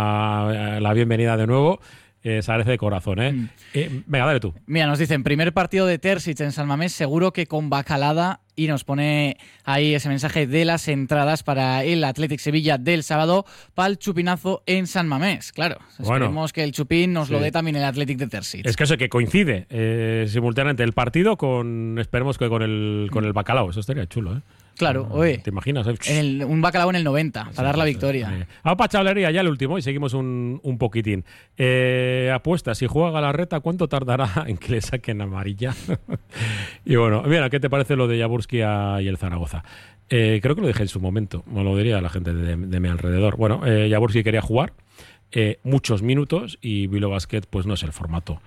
la, la bienvenida de nuevo. Eh, se agradece de corazón, ¿eh? Mm. eh venga, dale tú. Mira, nos dicen, primer partido de Terzic en San Mamés, seguro que con bacalada, y nos pone ahí ese mensaje de las entradas para el Athletic Sevilla del sábado, para el chupinazo en San Mamés. Claro, bueno, esperemos que el chupín nos sí. lo dé también el Athletic de Terzic. Es que eso que coincide eh, simultáneamente el partido con, esperemos que con el, con el bacalao, eso estaría chulo, ¿eh? Claro, oye. ¿Te imaginas? Eh? En el, un bacalao en el noventa, para sí, dar la victoria. Eh. Vamos para chavalería, ya el último, y seguimos un, un poquitín. Eh, apuesta, si juega Galarreta, ¿cuánto tardará en que le saquen amarilla? Y bueno, mira, ¿qué te parece lo de Jaworski y el Zaragoza? Eh, creo que lo dije en su momento, me lo diría la gente de, de mi alrededor. Bueno, eh, Jaworski quería jugar eh, muchos minutos y Bilbao Basket pues no es el formato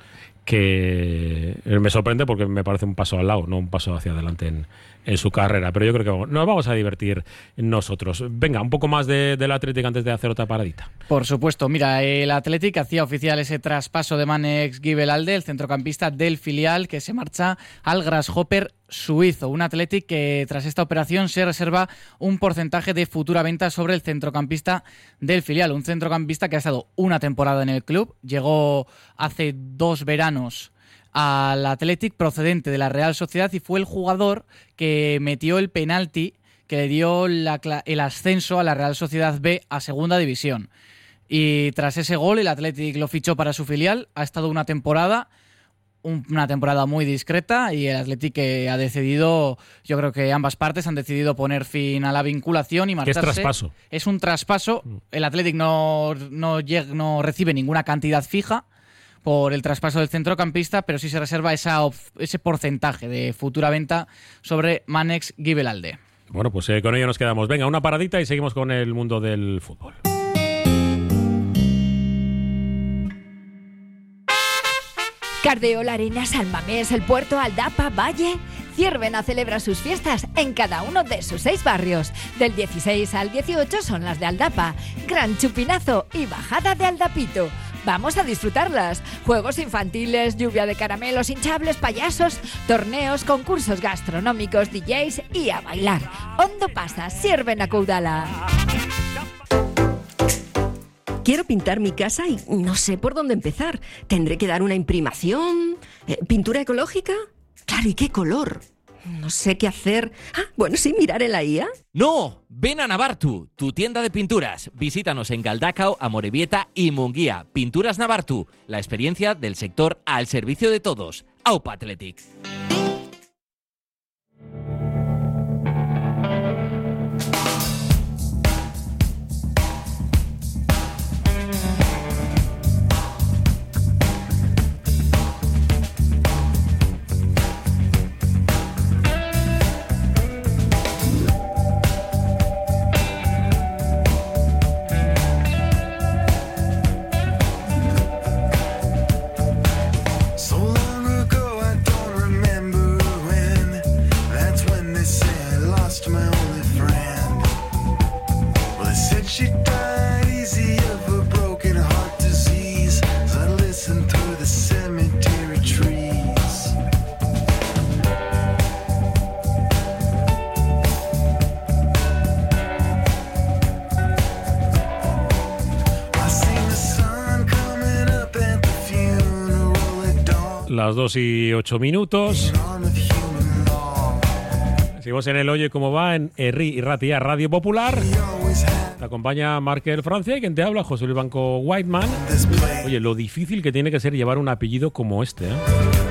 que me sorprende porque me parece un paso al lado, no un paso hacia adelante en, en su carrera, pero yo creo que nos vamos a divertir nosotros. Venga, un poco más de, del Athletic antes de hacer otra paradita. Por supuesto, mira, el Athletic hacía oficial ese traspaso de Manex Gibelalde, el centrocampista del filial que se marcha al Grasshopper suizo, un Athletic que tras esta operación se reserva un porcentaje de futura venta sobre el centrocampista del filial, un centrocampista que ha estado una temporada en el club, llegó hace dos veranos al Athletic procedente de la Real Sociedad y fue el jugador que metió el penalti que le dio la, el ascenso a la Real Sociedad B a Segunda División. Y tras ese gol el Athletic lo fichó para su filial, ha estado una temporada una temporada muy discreta y el Athletic ha decidido, yo creo que ambas partes han decidido poner fin a la vinculación y marcharse. Es traspaso. Es un traspaso. El Athletic no, no, llega, no recibe ninguna cantidad fija por el traspaso del centrocampista, pero sí se reserva esa, ese porcentaje de futura venta sobre Manex Gibelalde. Bueno, pues eh, con ello nos quedamos. Venga, una paradita y seguimos con el mundo del fútbol. Cardeo, La Arena, San Mamés, El Puerto, Aldapa, Valle. Ciervena celebra sus fiestas en cada uno de sus seis barrios. Del dieciséis al dieciocho son las de Aldapa, Gran Chupinazo y Bajada de Aldapito. Vamos a disfrutarlas. Juegos infantiles, lluvia de caramelos hinchables, payasos, torneos, concursos gastronómicos, D Js y a bailar. Ondo pasa, Ciervena Caudala. Quiero pintar mi casa y no sé por dónde empezar. ¿Tendré que dar una imprimación? Eh, ¿Pintura ecológica? Claro, ¿y qué color? No sé qué hacer. Ah, bueno, sí, mirar en la I A. ¡No! Ven a Navartu, tu tienda de pinturas. Visítanos en Galdacao, Amorebieta y Munguía. Pinturas Navartu, la experiencia del sector al servicio de todos. Aupa Athletic. Las dos y ocho minutos. Seguimos en el Oye Cómo Va en Herri y Ratia Radio Popular. Te acompaña Markel Francia y quien te habla, José Luis Blanco Whiteman. Oye, lo difícil que tiene que ser llevar un apellido como este, ¿eh?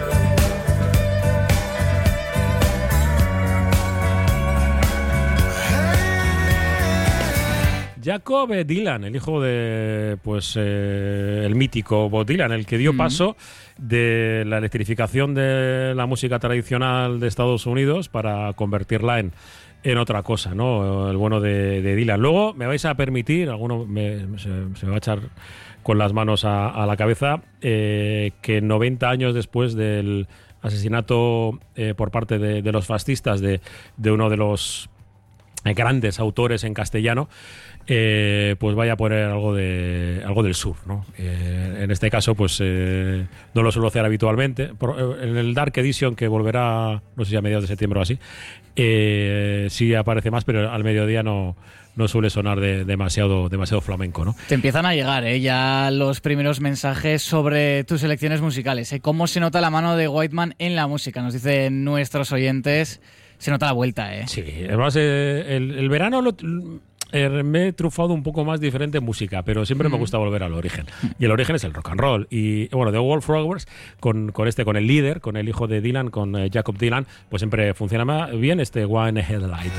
Jacob Dylan, el hijo de, pues, eh, el mítico Bob Dylan, el que dio paso de la electrificación de la música tradicional de Estados Unidos para convertirla en, en otra cosa, ¿no? El bueno de, de Dylan. Luego me vais a permitir, alguno me, se, se me va a echar con las manos a, a la cabeza, eh, que noventa años después del asesinato eh, por parte de, de los fascistas de, de uno de los grandes autores en castellano, eh, pues vaya a poner algo de algo del sur, ¿no? Eh, en este caso, pues eh, no lo suelo hacer habitualmente. Por, en el Dark Edition, que volverá, no sé si a mediados de septiembre o así, eh, sí aparece más, pero al mediodía no, no suele sonar de, demasiado, demasiado flamenco, ¿no? Te empiezan a llegar ¿eh? ya los primeros mensajes sobre tus elecciones musicales. ¿eh? ¿Cómo se nota la mano de Whiteman en la música? Nos dicen nuestros oyentes. Se nota la vuelta, ¿eh? Sí, además eh, el, el verano lo, eh, me he trufado un poco más diferente en música, pero siempre mm. me gusta volver al origen. Y el origen es el rock and roll. Y bueno, The Wallflowers, con, con este, con el líder, con el hijo de Dylan, con eh, Jacob Dylan, pues siempre funciona bien este One Headlight.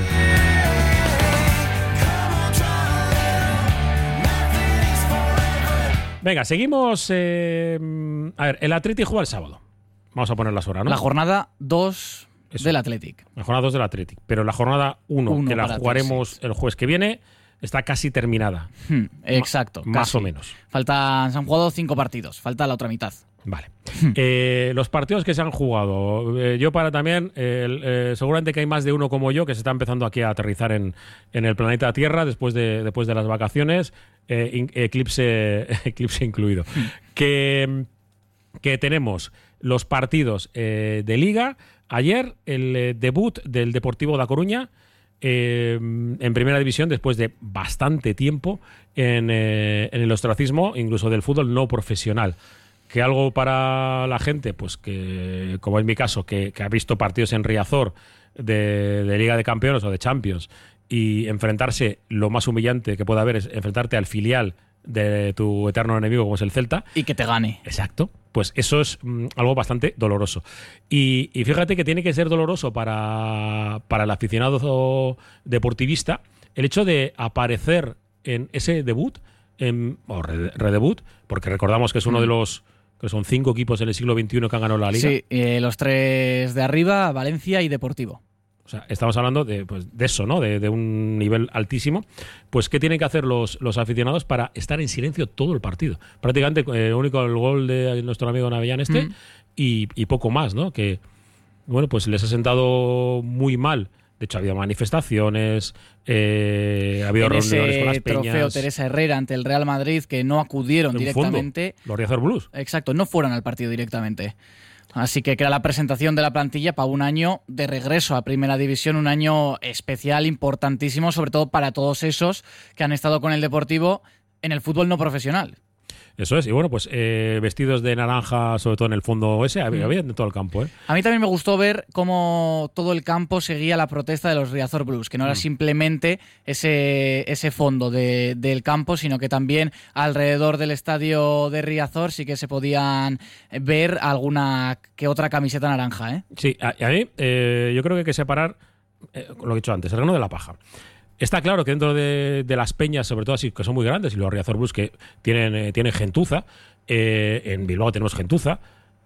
Venga, seguimos. Eh, a ver, el Athletic juega el sábado. Vamos a poner las horas, ¿no? La jornada dos... Eso. Del Athletic. La jornada dos del Athletic. Pero la jornada uno, que la jugaremos el jueves que viene, está casi terminada. Hmm, exacto. Ma- más casi. o menos. Faltan, se han jugado cinco partidos. Falta la otra mitad. Vale. Hmm. Eh, los partidos que se han jugado. Eh, yo para también, eh, eh, seguramente que hay más de uno como yo que se está empezando aquí a aterrizar en, en el planeta Tierra después de, después de las vacaciones. Eh, in, eclipse, eclipse incluido. Hmm. Que, que tenemos los partidos eh, de Liga. Ayer el eh, debut del Deportivo da Coruña eh, en Primera División después de bastante tiempo en, eh, en el ostracismo, incluso del fútbol no profesional. Que algo para la gente, pues que como en mi caso, que, que ha visto partidos en Riazor de, de Liga de Campeones o de Champions y enfrentarse, lo más humillante que pueda haber es enfrentarte al filial de tu eterno enemigo como es el Celta. Y que te gane. Exacto. Pues eso es mm, algo bastante doloroso. Y, y fíjate que tiene que ser doloroso para, para el aficionado deportivista el hecho de aparecer en ese debut, en, o redebut, porque recordamos que es uno mm. de los... que son cinco equipos en el siglo veintiuno que han ganado la Liga. Sí, eh, los tres de arriba, Valencia y Deportivo. o sea, estamos hablando de, pues, de eso, ¿no? De, de un nivel altísimo. Pues, ¿qué tienen que hacer los, los aficionados para estar en silencio todo el partido? Prácticamente, el eh, único el gol de nuestro amigo Navellán este mm. y, y poco más, ¿no? Que, bueno, pues les ha sentado muy mal. De hecho, ha habido manifestaciones, eh, ha habido en reuniones ese con las peñas. trofeo Teresa Herrera ante el Real Madrid, que no acudieron directamente. Fondo, los Riazor Blues. Exacto, no fueron al partido directamente. Así que era la presentación de la plantilla para un año de regreso a Primera División, un año especial, importantísimo, sobre todo para todos esos que han estado con el Deportivo en el fútbol no profesional. Eso es, y bueno, pues eh, vestidos de naranja, sobre todo en el fondo ese, había, había de todo el campo. ¿eh? A mí también me gustó ver cómo todo el campo seguía la protesta de los Riazor Blues, que no era mm. simplemente ese, ese fondo de, del campo, sino que también alrededor del estadio de Riazor sí que se podían ver alguna que otra camiseta naranja. ¿eh? Sí, a, a mí eh, yo creo que hay que separar, eh, lo que he dicho antes, el grano de la paja. Está claro que dentro de, de las peñas, sobre todo así, que son muy grandes, y los Riazor Blues que tienen, eh, tienen gentuza, eh, en Bilbao tenemos gentuza,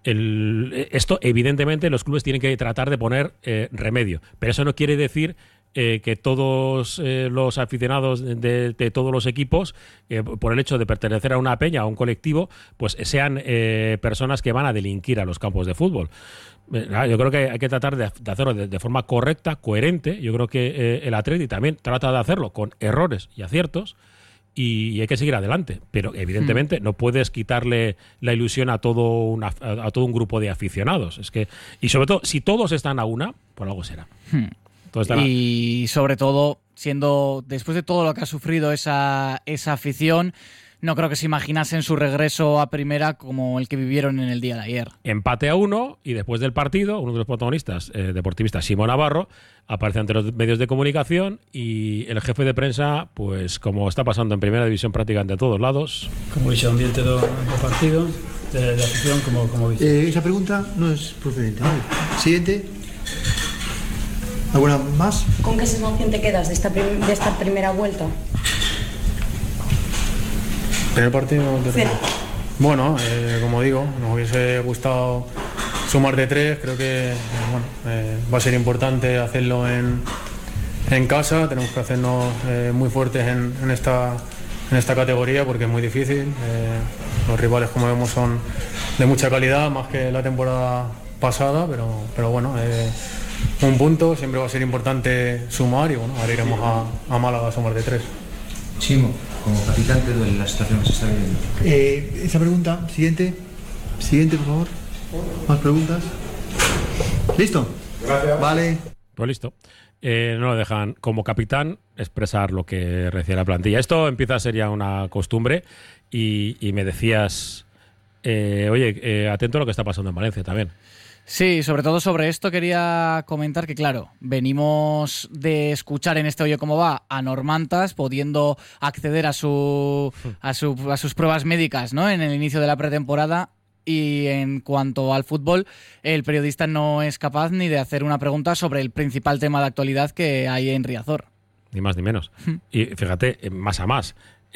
el, esto evidentemente los clubes tienen que tratar de poner eh, remedio, pero eso no quiere decir eh, que todos eh, los aficionados de, de todos los equipos, eh, por el hecho de pertenecer a una peña, a un colectivo, pues sean eh, personas que van a delinquir a los campos de fútbol. Yo creo que hay que tratar de, de hacerlo de, de forma correcta, coherente. Yo creo que eh, el Atleti también trata de hacerlo con errores y aciertos y, y hay que seguir adelante. Pero evidentemente hmm. no puedes quitarle la ilusión a todo, una, a, a todo un grupo de aficionados. Es que y sobre todo, si todos están a una, por algo será. Hmm. Y a... sobre todo, siendo después de todo lo que ha sufrido esa, esa afición, no creo que se imaginasen su regreso a primera como el que vivieron en el día de ayer. Empate a uno y después del partido, uno de los protagonistas, eh, deportivista Simón Navarro, aparece ante los medios de comunicación y el jefe de prensa, pues como está pasando en Primera División prácticamente a todos lados. Como dice, ambiente do, do partido, de, de afición, como, como dice. Eh, esa pregunta no es procedente. Vale. Siguiente. ¿Alguna más? ¿Con qué sensación te quedas de esta, prim- de esta primera vuelta? ¿Primer partido? Sí. Bueno, eh, como digo, nos hubiese gustado sumar de tres. Creo que eh, bueno, eh, va a ser importante hacerlo en, en casa. Tenemos que hacernos eh, muy fuertes en, en, esta, en esta categoría porque es muy difícil. Eh, los rivales, como vemos, son de mucha calidad, más que la temporada pasada, pero, pero bueno, eh, un punto. Siempre va a ser importante sumar y bueno, ahora iremos a, a Málaga a sumar de tres. Chimo, como capitán, ¿te duele la situación que se está viviendo? Eh, esa pregunta, siguiente. Siguiente, por favor. ¿Más preguntas? ¿Listo? Gracias. Vale. Pues listo. Eh, no lo dejan como capitán expresar lo que recibe la plantilla. Esto empieza a ser ya una costumbre y, y me decías, eh, oye, eh, atento a lo que está pasando en Valencia también. Sí, sobre todo sobre esto quería comentar que, claro, venimos de escuchar en este Oye Cómo Va a Normantas pudiendo acceder a su, a su a sus pruebas médicas, ¿no?, en el inicio de la pretemporada, y en cuanto al fútbol, el periodista no es capaz ni de hacer una pregunta sobre el principal tema de actualidad que hay en Riazor. Ni más ni menos. Y fíjate, más a más.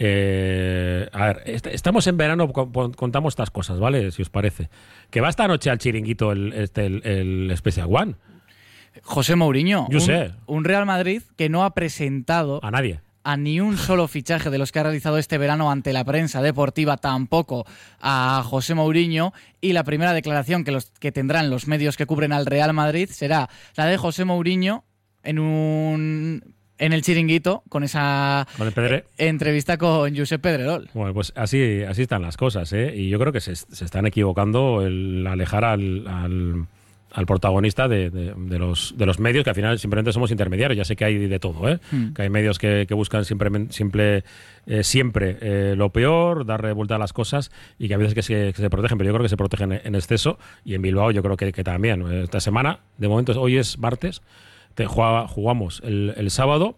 Eh, a ver, est- estamos en verano, co- contamos estas cosas, ¿vale? Si os parece. Que va esta noche al chiringuito el, este, el, el Special One. José Mourinho. Yo un, sé. Un Real Madrid que no ha presentado a nadie, a ni un solo fichaje de los que ha realizado este verano ante la prensa deportiva, tampoco a José Mourinho, y la primera declaración que, los, que tendrán los medios que cubren al Real Madrid será la de José Mourinho en un... en el chiringuito, con esa con el Pedre. entrevista con Josep Pedrerol. Bueno, pues así, así están las cosas, ¿eh? Y yo creo que se, se están equivocando el alejar al, al, al protagonista de, de, de, los, de los medios, que al final simplemente somos intermediarios. Ya sé que hay de todo, ¿eh? Mm. Que hay medios que, que buscan simplemente, simple, eh, siempre eh, lo peor, darle vuelta a las cosas, y que a veces que se, que se protegen, pero yo creo que se protegen en exceso, y en Bilbao yo creo que, que también. Esta semana, de momento, hoy es martes, te jugaba, jugamos el, el sábado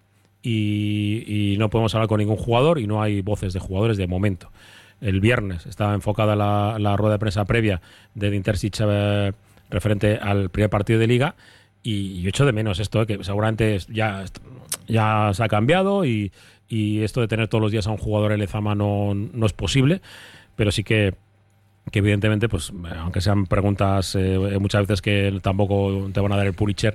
y, y no podemos hablar con ningún jugador y no hay voces de jugadores de momento. El viernes estaba enfocada la, la rueda de prensa previa de Intersic eh, referente al primer partido de Liga, y yo echo de menos esto, eh, que seguramente ya, ya se ha cambiado y, y esto de tener todos los días a un jugador en Lezama no, no es posible, pero sí que que evidentemente, pues aunque sean preguntas eh, muchas veces que tampoco te van a dar el Pulitzer,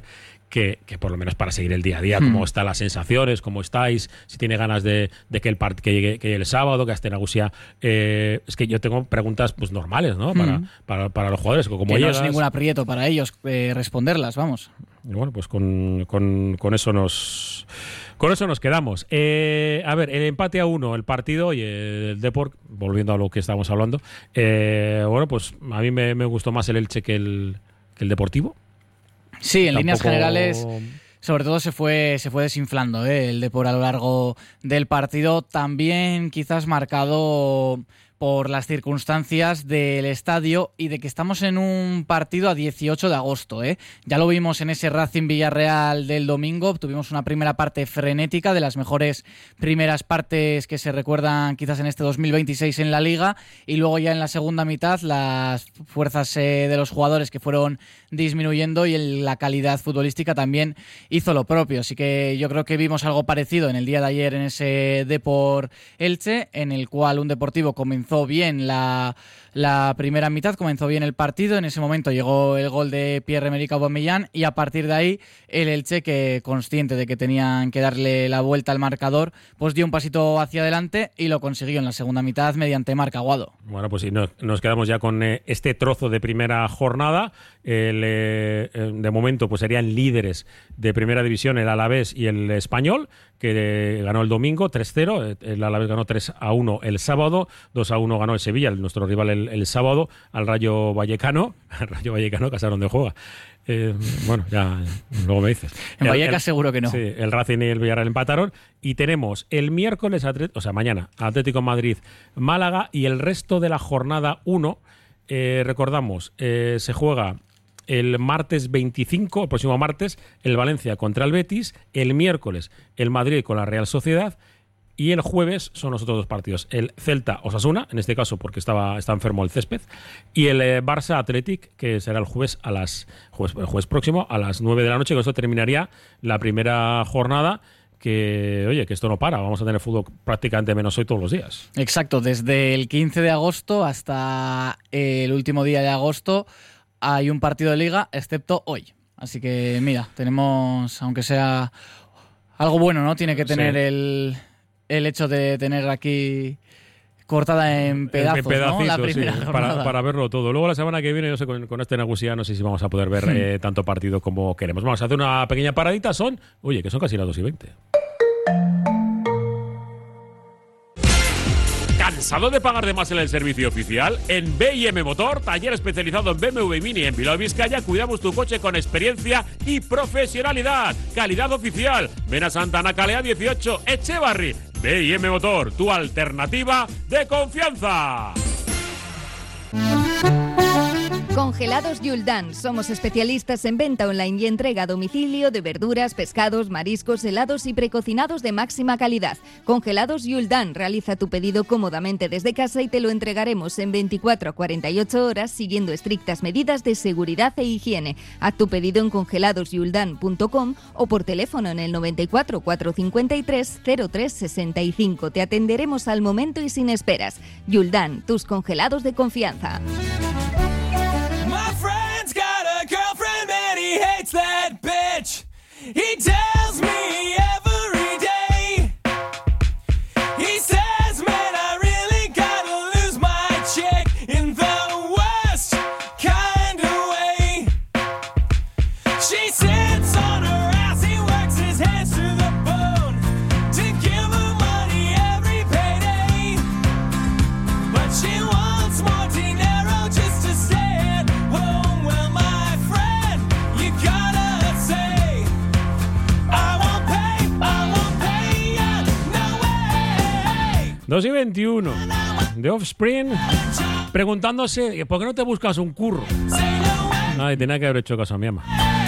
que, que por lo menos para seguir el día a día, cómo están las sensaciones, cómo estáis, si tiene ganas de, de que el part que llegue, que llegue el sábado, que esté Nagusia. Eh, es que yo tengo preguntas pues normales, ¿no? Para, Mm. para, para los jugadores. Como Que no llegas, es ningún aprieto para ellos eh, responderlas, vamos. y bueno, pues con, con, con eso nos con eso nos quedamos. Eh, a ver, el empate a uno, el partido y el Depor, volviendo a lo que estábamos hablando. Eh, bueno, pues a mí me, me gustó más el Elche que el, que el Deportivo. Sí, en Tampoco... líneas generales, sobre todo se fue se fue desinflando ¿eh? el Depor a lo largo del partido, también quizás marcado por las circunstancias del estadio y de que estamos en un partido a dieciocho de agosto. ¿eh? Ya lo vimos en ese Racing Villarreal del domingo, tuvimos una primera parte frenética, de las mejores primeras partes que se recuerdan quizás en este dos mil veintiséis en la Liga, y luego ya en la segunda mitad las fuerzas eh, de los jugadores que fueron disminuyendo y el, la calidad futbolística también hizo lo propio. Así que yo creo que vimos algo parecido en el día de ayer en ese Depor Elche, en el cual un Deportivo comenzó bien la, la primera mitad, comenzó bien el partido. En ese momento llegó el gol de Pierre-Emerick Aubameyang y a partir de ahí el Elche, que consciente de que tenían que darle la vuelta al marcador, pues dio un pasito hacia adelante y lo consiguió en la segunda mitad mediante Marc Aguado. Bueno, pues sí, nos, nos quedamos ya con eh, este trozo de primera jornada. El, eh, de momento pues serían líderes de primera división el Alavés y el Español, que eh, ganó el domingo tres cero. El Alavés ganó tres a uno el sábado, dos a uno ganó el Sevilla, nuestro rival el, el sábado, al Rayo Vallecano. Al Rayo Vallecano, que a saber dónde juega. Eh, bueno, ya luego me dices. En El- Vallecas el- seguro que no. Sí, el Racing y el Villarreal empataron. Y tenemos el miércoles, atlet- o sea, mañana, Atlético de Madrid, Málaga, y el resto de la jornada uno, eh, recordamos, eh, se juega el martes veinticinco, el próximo martes, el Valencia contra el Betis, el miércoles el Madrid con la Real Sociedad, y el jueves son los otros dos partidos, el Celta-Osasuna, en este caso porque estaba, está enfermo el césped, y el eh, Barça-Athletic, que será el jueves a las jueves, el jueves próximo a las nueve de la noche. Con esto terminaría la primera jornada, que, oye, que esto no para, vamos a tener fútbol prácticamente menos hoy todos los días. Exacto, desde el quince de agosto hasta el último día de agosto hay un partido de Liga, excepto hoy. Así que mira, tenemos, aunque sea algo bueno, ¿no? Tiene que tener Sí. el, el hecho de tener aquí cortada en pedazos, ¿no? La pedacitos, primera sí, jornada. para, para verlo todo. Luego la semana que viene, yo sé, con, con este Nagusia, no sé si vamos a poder ver Hmm. eh, tanto partido como queremos. Vamos a hacer una pequeña paradita. Son, oye, que son casi las dos y veinte. ¿Cansado de pagar de más en el servicio oficial? En B y M Motor, taller especializado en B M W Mini en Bilbao y Vizcaya, cuidamos tu coche con experiencia y profesionalidad. Calidad oficial. Ven a Santana Calea dieciocho, Echevarri. B y M Motor, tu alternativa de confianza. Congelados Yuldan. Somos especialistas en venta online y entrega a domicilio de verduras, pescados, mariscos, helados y precocinados de máxima calidad. Congelados Yuldan. Realiza tu pedido cómodamente desde casa y te lo entregaremos en veinticuatro a cuarenta y ocho horas siguiendo estrictas medidas de seguridad e higiene. Haz tu pedido en congelados yuldan punto com o por teléfono en el noventa y cuatro, cuatrocientos cincuenta y tres, cero tres sesenta y cinco. Te atenderemos al momento y sin esperas. Yuldan, tus congelados de confianza. My friend's got a girlfriend and he hates that bitch. He tells me every day. He says, man, I really gotta lose my chick in the worst kind of way. She sits on her ass, he works his hands to the bone to give her money every payday. But she wants more dinero just to stay. Oh, well, my friend, you gotta say, I won't pay, I won't pay ya, no way. dos y veintiuno. De Offspring, preguntándose, ¿por qué no te buscas un curro? Ay, tenía que haber hecho caso a mi ama.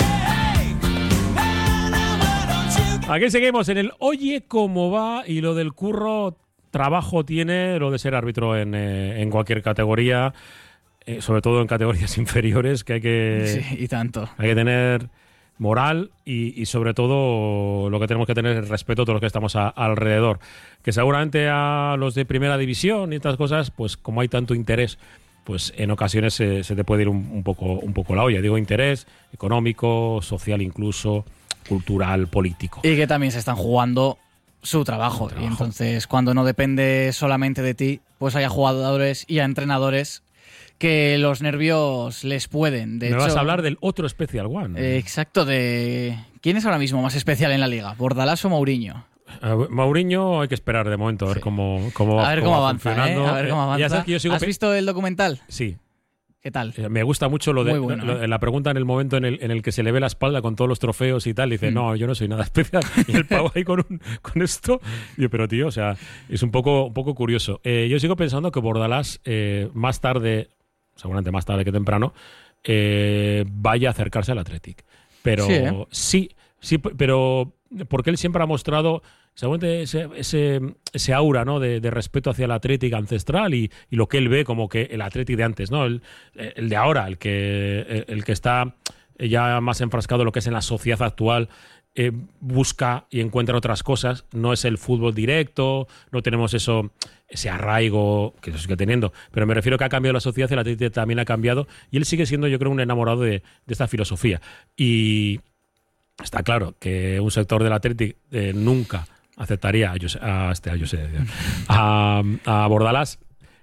Aquí seguimos en el Oye cómo va, y lo del curro, trabajo tiene lo de ser árbitro en, eh, en cualquier categoría, eh, sobre todo en categorías inferiores, que hay que, Sí, y tanto. hay que tener moral y, y sobre todo lo que tenemos que tener es respeto a todos los que estamos a- alrededor. Que seguramente a los de primera división y estas cosas, pues como hay tanto interés pues en ocasiones se, se te puede ir un, un poco un poco la olla. Digo, interés económico, social incluso, cultural, político. Y que también se están jugando su trabajo. Su trabajo. Y entonces, cuando no depende solamente de ti, pues hay jugadores y a entrenadores que los nervios les pueden. De Me hecho, vas a hablar del otro Special One. Eh, exacto, de... ¿Quién es ahora mismo más especial en la liga? ¿Bordalás o Mourinho? Uh, Mourinho hay que esperar de momento a ver sí. cómo, cómo a ver cómo cómo va avanza, funcionando. ¿eh? A ver cómo avanza. Ya sabes que yo sigo ¿Has visto el documental? Sí. ¿Qué tal? Me gusta mucho lo de bueno, lo, ¿eh? la pregunta en el momento en el, en el que se le ve la espalda con todos los trofeos y tal. Dice, mm. no, yo no soy nada especial. Y el pavo ahí con, un, con esto. Yo, pero tío, o sea, es un poco, un poco curioso. Eh, yo sigo pensando que Bordalás, eh, más tarde, seguramente más tarde que temprano, eh, vaya a acercarse al Athletic. Pero sí, ¿eh? sí, sí, pero porque él siempre ha mostrado seguramente ese, ese, ese aura, ¿no? de, de respeto hacia el Athletic ancestral y, y lo que él ve como que el Athletic de antes, ¿no? El, el de ahora, el que, el, el que está ya más enfrascado en lo que es en la sociedad actual, eh, busca y encuentra otras cosas. No es el fútbol directo, no tenemos eso, ese arraigo que se sigue teniendo, pero me refiero que ha cambiado la sociedad, el Athletic también ha cambiado y él sigue siendo, yo creo, un enamorado de, de esta filosofía. Y está claro que un sector del Athletic eh, nunca aceptaría a, Jose, a, este, a, Jose, a, a Bordalás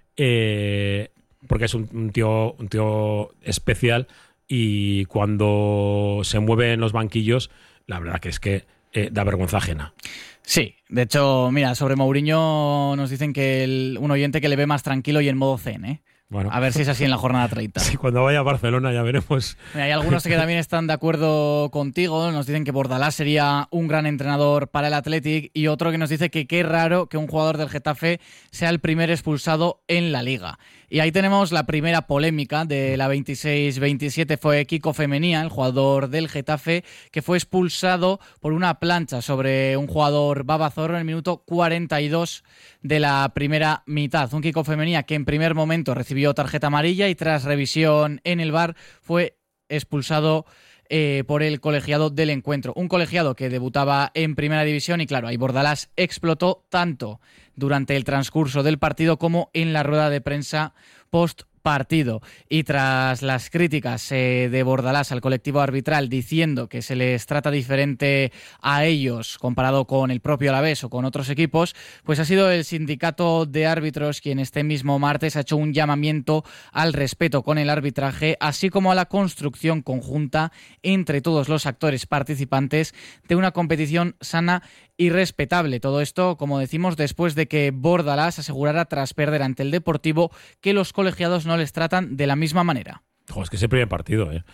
eh, porque es un, un tío un tío especial y cuando se mueve en los banquillos la verdad que es que eh, da vergüenza ajena. Sí, de hecho, mira, sobre Mourinho nos dicen que el, un oyente que le ve más tranquilo y en modo zen, ¿eh? Bueno. A ver si es así en la jornada treinta. Sí, cuando vaya a Barcelona ya veremos. Hay algunos que también están de acuerdo contigo. Nos dicen que Bordalás sería un gran entrenador para el Athletic y otro que nos dice que qué raro que un jugador del Getafe sea el primer expulsado en la Liga. Y ahí tenemos la primera polémica de la veintiséis veintisiete. Fue Kiko Femenía, el jugador del Getafe, que fue expulsado por una plancha sobre un jugador babazorro en el minuto cuarenta y dos de la primera mitad. Un Kiko Femenía que en primer momento recibió tarjeta amarilla y tras revisión en el V A R fue expulsado eh, por el colegiado del encuentro. Un colegiado que debutaba en primera división y claro, ahí Bordalás explotó tanto durante el transcurso del partido como en la rueda de prensa post partido. Y tras las críticas eh, de Bordalás al colectivo arbitral diciendo que se les trata diferente a ellos comparado con el propio Alavés o con otros equipos, pues ha sido el sindicato de árbitros quien este mismo martes ha hecho un llamamiento al respeto con el arbitraje, así como a la construcción conjunta entre todos los actores participantes de una competición sana y respetable. Todo esto, como decimos, después de que Bordalás asegurara tras perder ante el Deportivo que los colegiados no les tratan de la misma manera. Joder, es que es el primer partido, ¿eh?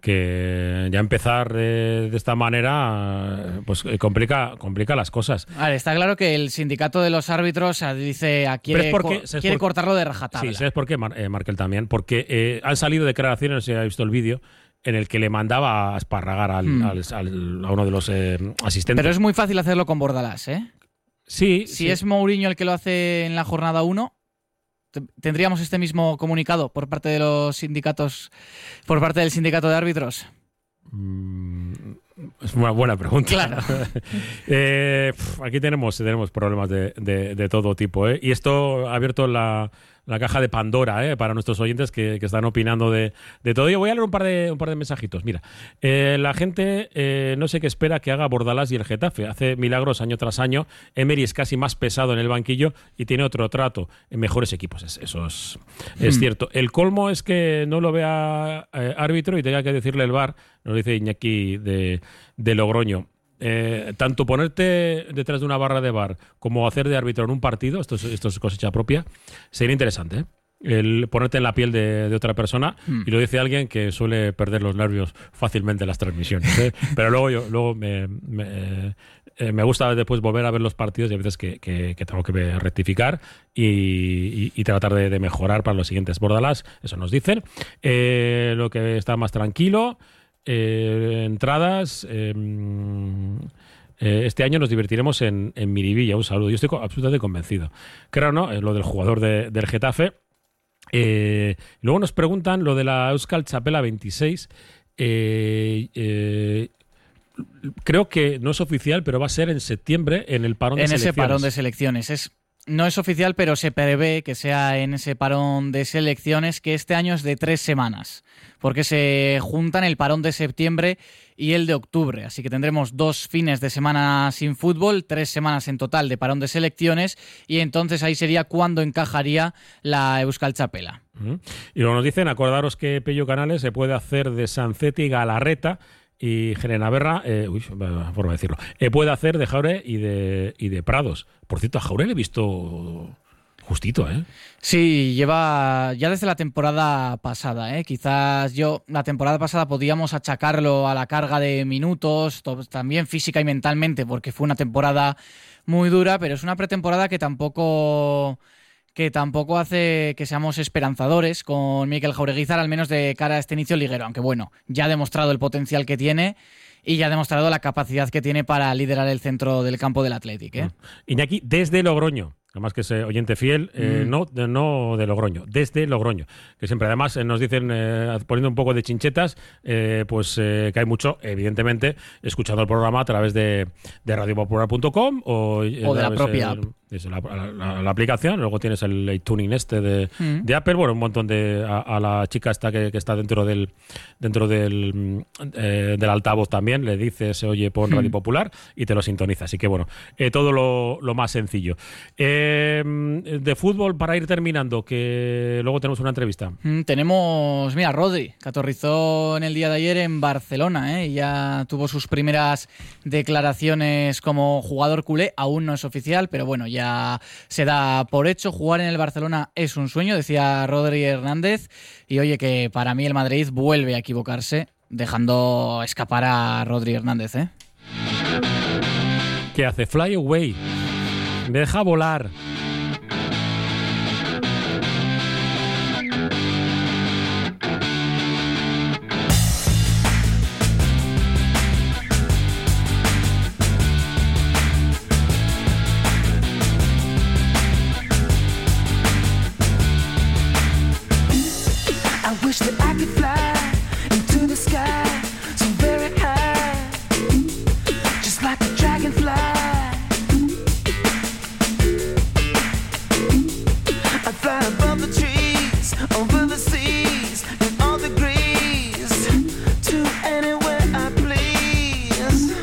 Que ya empezar eh, de esta manera pues eh, complica complica las cosas. Vale, está claro que el sindicato de los árbitros dice a quiere, por qué, co quiere por... cortarlo de rajatabla. Sí, ¿sabes por qué, Mar eh, Markel, también? Porque eh, han salido declaraciones, no sé si ha visto el vídeo, en el que le mandaba a esparragar al, mm. al, al, a uno de los eh, asistentes. Pero es muy fácil hacerlo con Bordalás, ¿eh? Sí. Si sí. es Mourinho el que lo hace en la jornada uno, ¿tendríamos este mismo comunicado por parte de los sindicatos, por parte del sindicato de árbitros? Mm, es una buena pregunta. Claro. eh, aquí tenemos, tenemos problemas de, de, de todo tipo, ¿eh? Y esto ha abierto la... la caja de Pandora, ¿eh? Para nuestros oyentes que, que están opinando de, de todo. Yo voy a leer un par de, un par de mensajitos. Mira, eh, la gente eh, no sé qué espera que haga Bordalás y el Getafe. Hace milagros año tras año. Emery es casi más pesado en el banquillo y tiene otro trato en mejores equipos. Es, eso es, es mm. cierto. El colmo es que no lo vea eh, árbitro y tenga que decirle el V A R, nos dice Iñaki de, de Logroño. Eh, tanto ponerte detrás de una barra de bar como hacer de árbitro en un partido, esto es, esto es cosecha propia, sería interesante, ¿eh? El ponerte en la piel de, de otra persona, mm. y lo dice alguien que suele perder los nervios fácilmente en las transmisiones, ¿eh? Pero luego yo luego me, me, eh, me gusta después volver a ver los partidos y a veces que, que, que tengo que rectificar y, y, y tratar de, de mejorar para los siguientes. Bordalás, eso nos dicen. Eh, lo que está más tranquilo, Eh, entradas, eh, eh, este año nos divertiremos en, en Miribilla. Un saludo, yo estoy absolutamente convencido. Creo, ¿no? Es lo del jugador de, del Getafe. Eh, luego nos preguntan lo de la Euskal Txapela veintiséis. Eh, eh, creo que no es oficial, pero va a ser en septiembre en el parón de en selecciones. En ese parón de selecciones. Es no es oficial, pero se prevé que sea en ese parón de selecciones, que este año es de tres semanas, porque se juntan el parón de septiembre y el de octubre. Así que tendremos dos fines de semana sin fútbol, tres semanas en total de parón de selecciones, y entonces ahí sería cuando encajaría la Euskal Txapela. Uh-huh. Y luego nos dicen, acordaros que Pello Canales se puede hacer de Sanceti y Galarreta, y Gerenaverra, eh, uy, forma de decirlo, eh, puede hacer de Jaure y de, y de Prados. Por cierto, a Jaure le he visto justito, ¿eh? Sí, lleva ya desde la temporada pasada, ¿eh? Quizás yo, la temporada pasada podíamos achacarlo a la carga de minutos, to- también física y mentalmente, porque fue una temporada muy dura, pero es una pretemporada que tampoco... que tampoco hace que seamos esperanzadores con Mikel Jaureguizar, al menos de cara a este inicio liguero, aunque bueno, ya ha demostrado el potencial que tiene y ya ha demostrado la capacidad que tiene para liderar el centro del campo del Athletic, ¿eh? Iñaki, desde Logroño. Además que es eh, oyente fiel, eh, Mm. no, de, no de Logroño, desde Logroño. Que siempre además eh, nos dicen, eh, poniendo un poco de chinchetas, eh, pues eh, que hay mucho, evidentemente, escuchando el programa a través de, de radio popular punto com o, eh, O de la través, propia eh, app. es la, la- la- la aplicación, luego tienes el iTuning este de, Mm. de Apple, bueno, un montón de... A, a la chica esta que, que está dentro del dentro del, mm, eh, del altavoz también, le dices, oye, pon Mm. Radio Popular y te lo sintoniza. Así que bueno, eh, todo lo, lo más sencillo. Eh, de fútbol, para ir terminando, que luego tenemos una entrevista. Mm, tenemos, mira, Rodri, que aterrizó en el día de ayer en Barcelona, ¿eh? Y ya tuvo sus primeras declaraciones como jugador culé, aún no es oficial, pero bueno, ya se da por hecho. Jugar en el Barcelona es un sueño, decía Rodri Hernández, y oye, que para mí el Madrid vuelve a equivocarse, dejando escapar a Rodri Hernández, ¿eh? ¿Qué hace? Fly away. Deja volar. I wish that I could fly into the sky so very high, just like a dragonfly. I'd fly above the trees, over the seas, in all degrees, to anywhere I please.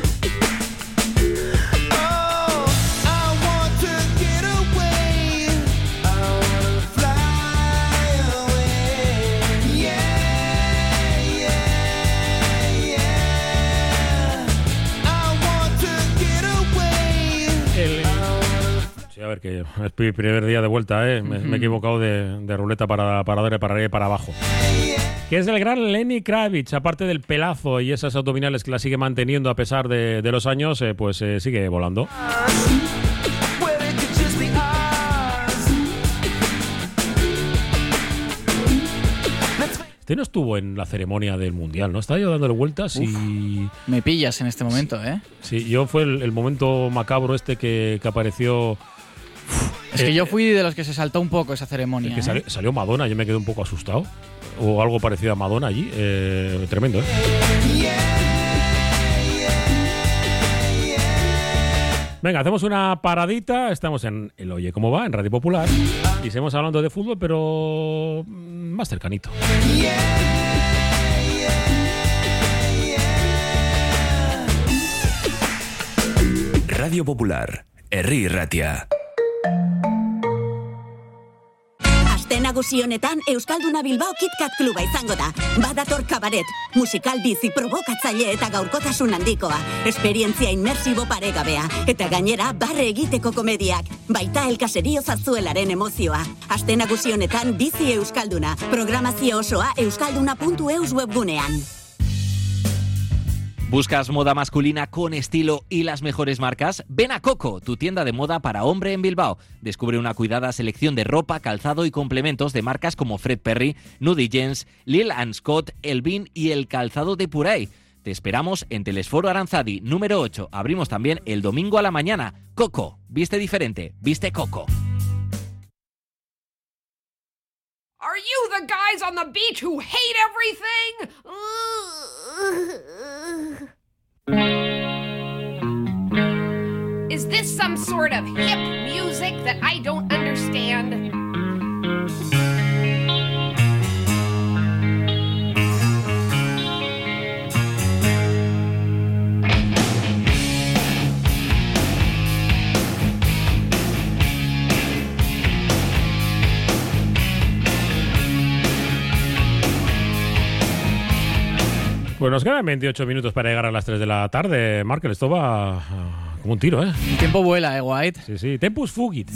Oh, I want to get away. I wanna fly away. Yeah, yeah, yeah. I want to get away. El- Sí, a ver, que es mi primer día de vuelta, ¿eh? Me, me he equivocado de, de ruleta para, para dar para arriba y para abajo. Que es el gran Lenny Kravitz, aparte del pelazo y esas abdominales que la sigue manteniendo a pesar de, de los años, eh, pues eh, sigue volando. Where it could just be ours. Este no estuvo en la ceremonia del Mundial, ¿no? Estaba yo dándole vueltas y... Me pillas en este momento, ¿eh? Sí, yo fue el, el momento macabro este que, que apareció... Es que yo fui de los que se saltó un poco esa ceremonia. Que ¿eh? salió, salió Madonna, yo me quedé un poco asustado. O algo parecido a Madonna allí. Eh, tremendo, ¿eh? Venga, hacemos una paradita. Estamos en el Oye Cómo Va, en Radio Popular. Y seguimos hablando de fútbol, pero mm, más cercanito. Radio Popular, Herri Ratia. Aste nagusi honetan Euskalduna Bilbao KitKat kluba izango da. Badator kabaret, musikal bizi provokatzaile eta gaurkotasun handikoa. Esperientzia inmersibo paregabea. Eta gainera barre egiteko komediak. Baita elkaserio zarzuelaren emozioa. Aste nagusi honetan bizi Euskalduna. Programazio osoa euskalduna puntu eus webgunean. ¿Buscas moda masculina con estilo y las mejores marcas? Ven a Coco, tu tienda de moda para hombre en Bilbao. Descubre una cuidada selección de ropa, calzado y complementos de marcas como Fred Perry, Nudie Jeans, Lil and Scott, Elvin y el calzado de Purey. Te esperamos en Telesforo Aranzadi, número ocho. Abrimos también el domingo a la mañana. Coco, viste diferente, viste Coco. Are you the guys on the beach who hate everything? Is this some sort of hip music that that I don't understand. Pues nos quedan veintiocho minutos para llegar a las tres de la tarde. Markel, esto va uh, como un tiro, ¿eh? El tiempo vuela, ¿eh, White? Sí, sí. Tempus fugit.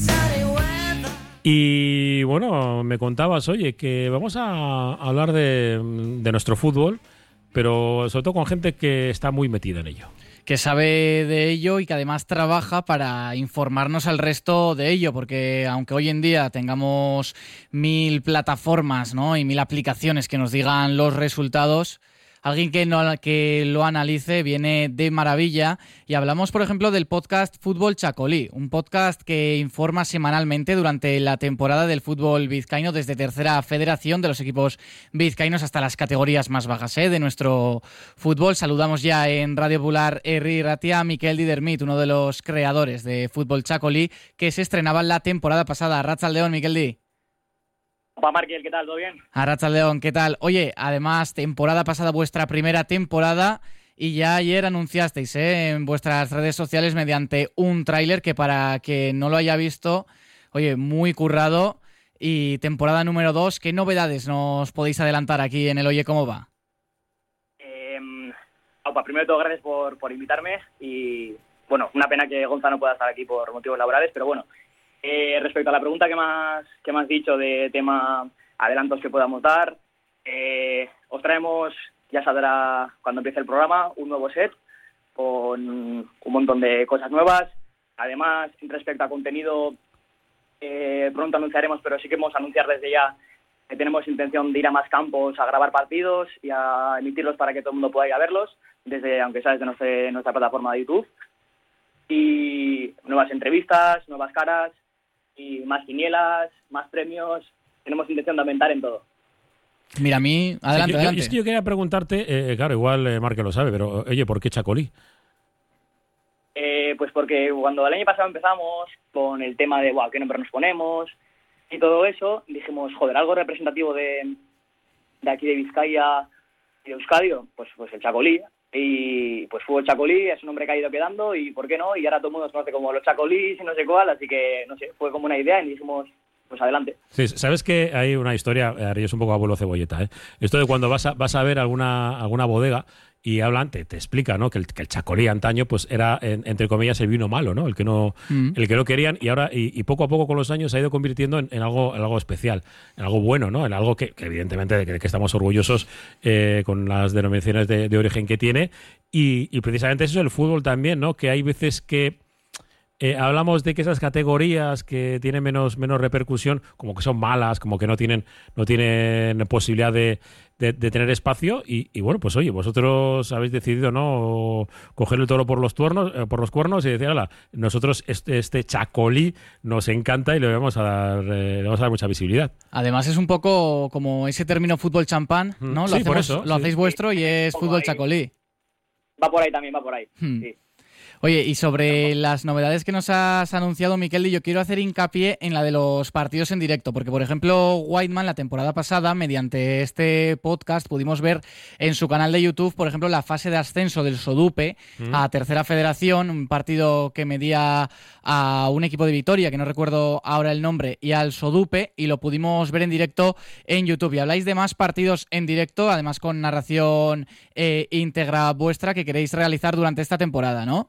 Y bueno, me contabas, oye, que vamos a hablar de, de nuestro fútbol, pero sobre todo con gente que está muy metida en ello. Que sabe de ello y que además trabaja para informarnos al resto de ello, porque aunque hoy en día tengamos mil plataformas, ¿no?, y mil aplicaciones que nos digan los resultados, alguien que, no, que lo analice viene de maravilla. Y hablamos, por ejemplo, del podcast Fútbol Chacolí, un podcast que informa semanalmente durante la temporada del fútbol vizcaíno, desde tercera federación de los equipos vizcaínos hasta las categorías más bajas, ¿eh?, de nuestro fútbol. Saludamos ya en Radio Popular Herri Ratia a Miquel Didermit, uno de los creadores de Fútbol Chacolí, que se estrenaba la temporada pasada. Arratsaldeon, Miquel Di. Opa, Markel, ¿qué tal? ¿Todo bien? Arratsaldeon, ¿qué tal? Oye, además, temporada pasada, vuestra primera temporada, y ya ayer anunciasteis, ¿eh?, en vuestras redes sociales mediante un tráiler que, para quien no lo haya visto, oye, muy currado, y temporada número dos. ¿Qué novedades nos podéis adelantar aquí en el Oye Cómo Va? Eh, opa, primero de todo, gracias por, por invitarme, y bueno, una pena que Gonzalo no pueda estar aquí por motivos laborales, pero bueno. Eh, respecto a la pregunta que me has, que me has dicho de tema adelantos que podamos dar, eh, os traemos, ya saldrá cuando empiece el programa, un nuevo set con un montón de cosas nuevas. Además, respecto a contenido, eh, pronto anunciaremos, pero sí que hemos anunciar desde ya que tenemos intención de ir a más campos a grabar partidos y a emitirlos para que todo el mundo pueda ir a verlos, desde, aunque sea desde nuestra, nuestra plataforma de YouTube. Y nuevas entrevistas, nuevas caras, y más quinielas, más premios. Tenemos intención de aumentar en todo. Mira, a mí, adelante, Sí, yo, adelante. Yo, es que yo quería preguntarte, eh, claro, igual eh, Marc lo sabe, pero oye, ¿por qué Chacolí? Eh, pues porque cuando el año pasado empezamos con el tema de wow, qué nombre nos ponemos y todo eso, dijimos, joder, algo representativo de, de aquí de Vizcaya y de Euskadi, pues, pues el Chacolí. Y pues fue Chacolí, es un nombre que ha ido quedando, y por qué no, y ahora todo el mundo nos conoce como los Chacolís y no sé cuál, así que, no sé, fue como una idea y dijimos, pues adelante. Sí, sabes que hay una historia, ahora yo soy un poco abuelo cebolleta, ¿eh? Esto de cuando vas a, vas a ver alguna, alguna bodega y hablan, te, te explica, ¿no?, que el, que el Chacolí antaño pues era, en, entre comillas, el vino malo, ¿no?, el que no, mm. el que no querían, y ahora, y, y poco a poco con los años se ha ido convirtiendo en, en, algo, en algo especial, en algo bueno, ¿no?, en algo que, que evidentemente de que, de que estamos orgullosos eh, con las denominaciones de, de origen que tiene, y, y precisamente eso es el fútbol también, ¿no?, que hay veces que Eh, hablamos de que esas categorías que tienen menos, menos repercusión, como que son malas, como que no tienen, no tienen posibilidad de, de, de tener espacio, y, y bueno, pues oye, vosotros habéis decidido, ¿no?, coger el toro por los tuernos, eh, por los cuernos y decir, hola, nosotros este, este Chacolí nos encanta y le vamos a dar, eh, le vamos a dar mucha visibilidad. Además es un poco como ese término fútbol champán, ¿no? Lo, sí, hacemos, por eso, lo sí. hacéis vuestro y es fútbol ahí. Chacolí. Va por ahí también, va por ahí, hmm. sí. Oye, y sobre las novedades que nos has anunciado, Miquel, yo quiero hacer hincapié en la de los partidos en directo, porque, por ejemplo, Whiteman, la temporada pasada, mediante este podcast, pudimos ver en su canal de YouTube, por ejemplo, la fase de ascenso del Sodupe mm. a Tercera Federación, un partido que medía a un equipo de Vitoria, que no recuerdo ahora el nombre, y al Sodupe, y lo pudimos ver en directo en YouTube. Y habláis de más partidos en directo, además con narración eh, íntegra vuestra, que queréis realizar durante esta temporada, ¿no?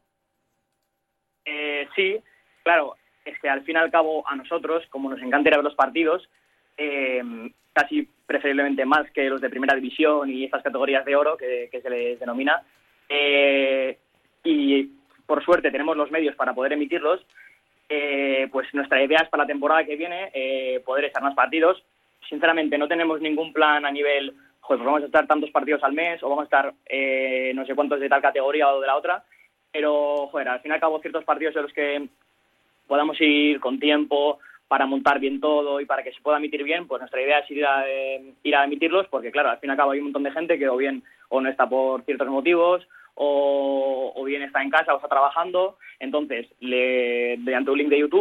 Eh, sí, claro, es que al fin y al cabo a nosotros, como nos encanta ir a ver los partidos, eh, casi preferiblemente más que los de primera división y estas categorías de oro que, que se les denomina, eh, y por suerte tenemos los medios para poder emitirlos, eh, pues nuestra idea es para la temporada que viene eh, poder echar más partidos. Sinceramente no tenemos ningún plan a nivel, joder, pues vamos a estar tantos partidos al mes o vamos a estar eh, no sé cuántos de tal categoría o de la otra. Pero, joder, al fin y al cabo, ciertos partidos en los que podamos ir con tiempo para montar bien todo y para que se pueda emitir bien, pues nuestra idea es ir a, eh, ir a emitirlos, porque, claro, al fin y al cabo hay un montón de gente que o bien o no está por ciertos motivos, o, o bien está en casa o está trabajando. Entonces, le, mediante un link de YouTube,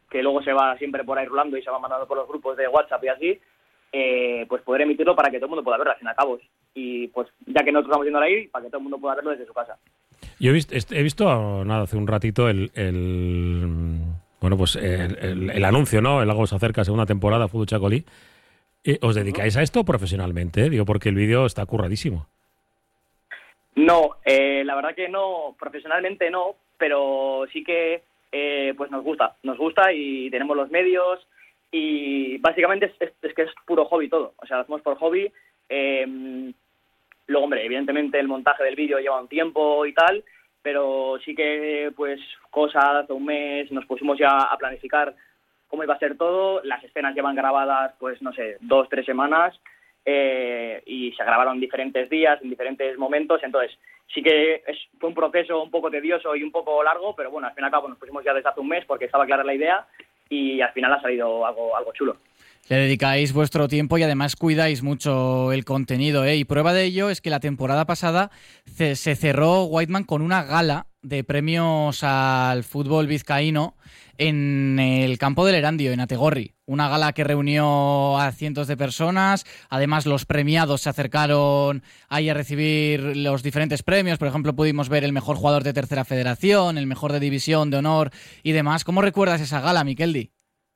que luego se va siempre por ahí rulando y se va mandando por los grupos de WhatsApp y así, eh, pues poder emitirlo para que todo el mundo pueda verlo, al fin y al cabo. Y pues ya que nosotros estamos yendo ahí, para que todo el mundo pueda verlo desde su casa. Yo he visto, he visto nada, hace un ratito el, el bueno pues el, el, el anuncio, ¿no? El algo se acerca, segunda temporada, Fútbol Chacolí. ¿Os dedicáis a esto profesionalmente? Digo, porque el vídeo está curradísimo. No, eh, la verdad que no, profesionalmente no, pero sí que eh, pues nos gusta, nos gusta y tenemos los medios y básicamente es, es, es que es puro hobby todo, o sea, lo hacemos por hobby. Eh, luego, hombre, evidentemente el montaje del vídeo lleva un tiempo y tal, pero sí que pues cosas, hace un mes nos pusimos ya a planificar cómo iba a ser todo, las escenas llevan grabadas pues no sé, dos, tres semanas. Eh, y se grabaron diferentes días, en diferentes momentos, entonces sí que es, fue un proceso un poco tedioso y un poco largo, pero bueno, al fin y al cabo nos pusimos ya desde hace un mes porque estaba clara la idea y al final ha salido algo, algo chulo. Le dedicáis vuestro tiempo y además cuidáis mucho el contenido, ¿eh? Y prueba de ello es que la temporada pasada se cerró Whiteman con una gala de premios al fútbol vizcaíno en el campo del Erandio, en Ategorri. Una gala que reunió a cientos de personas. Además, los premiados se acercaron ahí a recibir los diferentes premios. Por ejemplo, pudimos ver el mejor jugador de tercera federación, el mejor de división de honor y demás. ¿Cómo recuerdas esa gala, Mikeldi?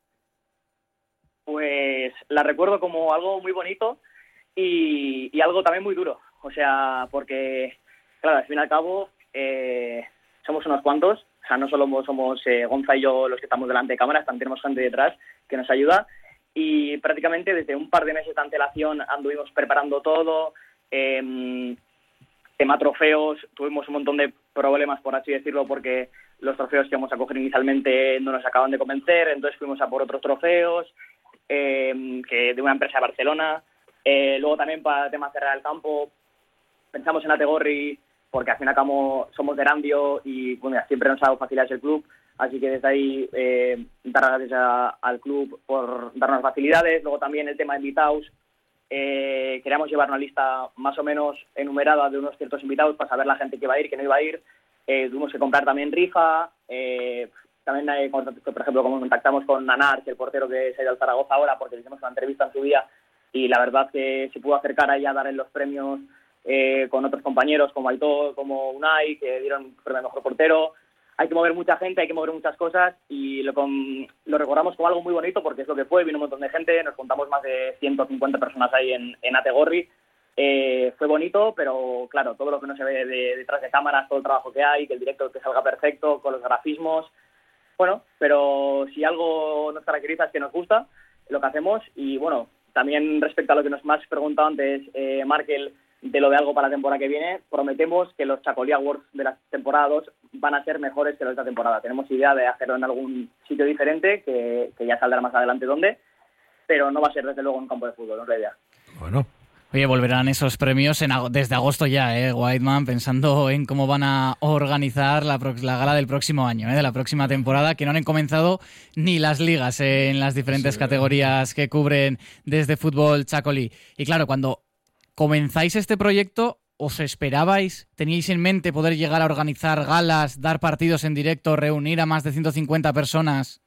Pues la recuerdo como algo muy bonito y, y algo también muy duro. O sea, porque, claro, al fin y al cabo, eh, somos unos cuantos. O sea, no solo somos eh, Gonza y yo los que estamos delante de cámaras, también tenemos gente detrás que nos ayuda. Y prácticamente desde un par de meses de antelación anduvimos preparando todo. Eh, tema trofeos, tuvimos un montón de problemas, por así decirlo, porque los trofeos que íbamos a coger inicialmente no nos acaban de convencer. Entonces fuimos a por otros trofeos. Eh, que de una empresa de Barcelona. Eh, luego también para el tema cerrar el campo, pensamos en Ategorri, porque al fin y al cabo somos de Erandio y bueno, siempre nos ha dado facilidades el club, así que desde ahí eh, dar gracias a, al club por darnos facilidades. Luego también el tema de invitados, eh, queríamos llevar una lista más o menos enumerada de unos ciertos invitados para saber la gente que iba a ir, que no iba a ir. Eh, tuvimos que comprar también rifa. eh, También, eh, por ejemplo, como contactamos con Nanar, el portero que se ha ido al Zaragoza ahora, porque le hicimos una entrevista en su día, y la verdad que se pudo acercar ahí a darle los premios eh, con otros compañeros, como Aitor, como Unai, que dieron el premio al mejor portero. Hay que mover mucha gente, hay que mover muchas cosas, y lo, con, lo recordamos como algo muy bonito, porque es lo que fue, vino un montón de gente, nos juntamos más de ciento cincuenta personas ahí en, en Ategorri. Eh, fue bonito, pero claro, todo lo que no se ve de, detrás de cámaras, todo el trabajo que hay, que el directo que salga perfecto, con los grafismos. Bueno, pero si algo nos caracteriza es que nos gusta lo que hacemos. Y bueno, también respecto a lo que nos más preguntado antes, eh, Markel, de lo de algo para la temporada que viene, prometemos que los Chacolí Awards de la temporada dos van a ser mejores que los de esta temporada. Tenemos idea de hacerlo en algún sitio diferente, que, que ya saldrá más adelante dónde, pero no va a ser desde luego en un campo de fútbol, no es la idea. Bueno. Oye, volverán esos premios en, desde agosto ya, ¿eh? Whiteman, pensando en cómo van a organizar la, la gala del próximo año, ¿eh? De la próxima temporada, que no han comenzado ni las ligas ¿eh? en las diferentes sí, categorías que cubren desde Fútbol Chacolí. Y claro, cuando comenzáis este proyecto, ¿os esperabais, teníais en mente poder llegar a organizar galas, dar partidos en directo, reunir a más de ciento cincuenta personas?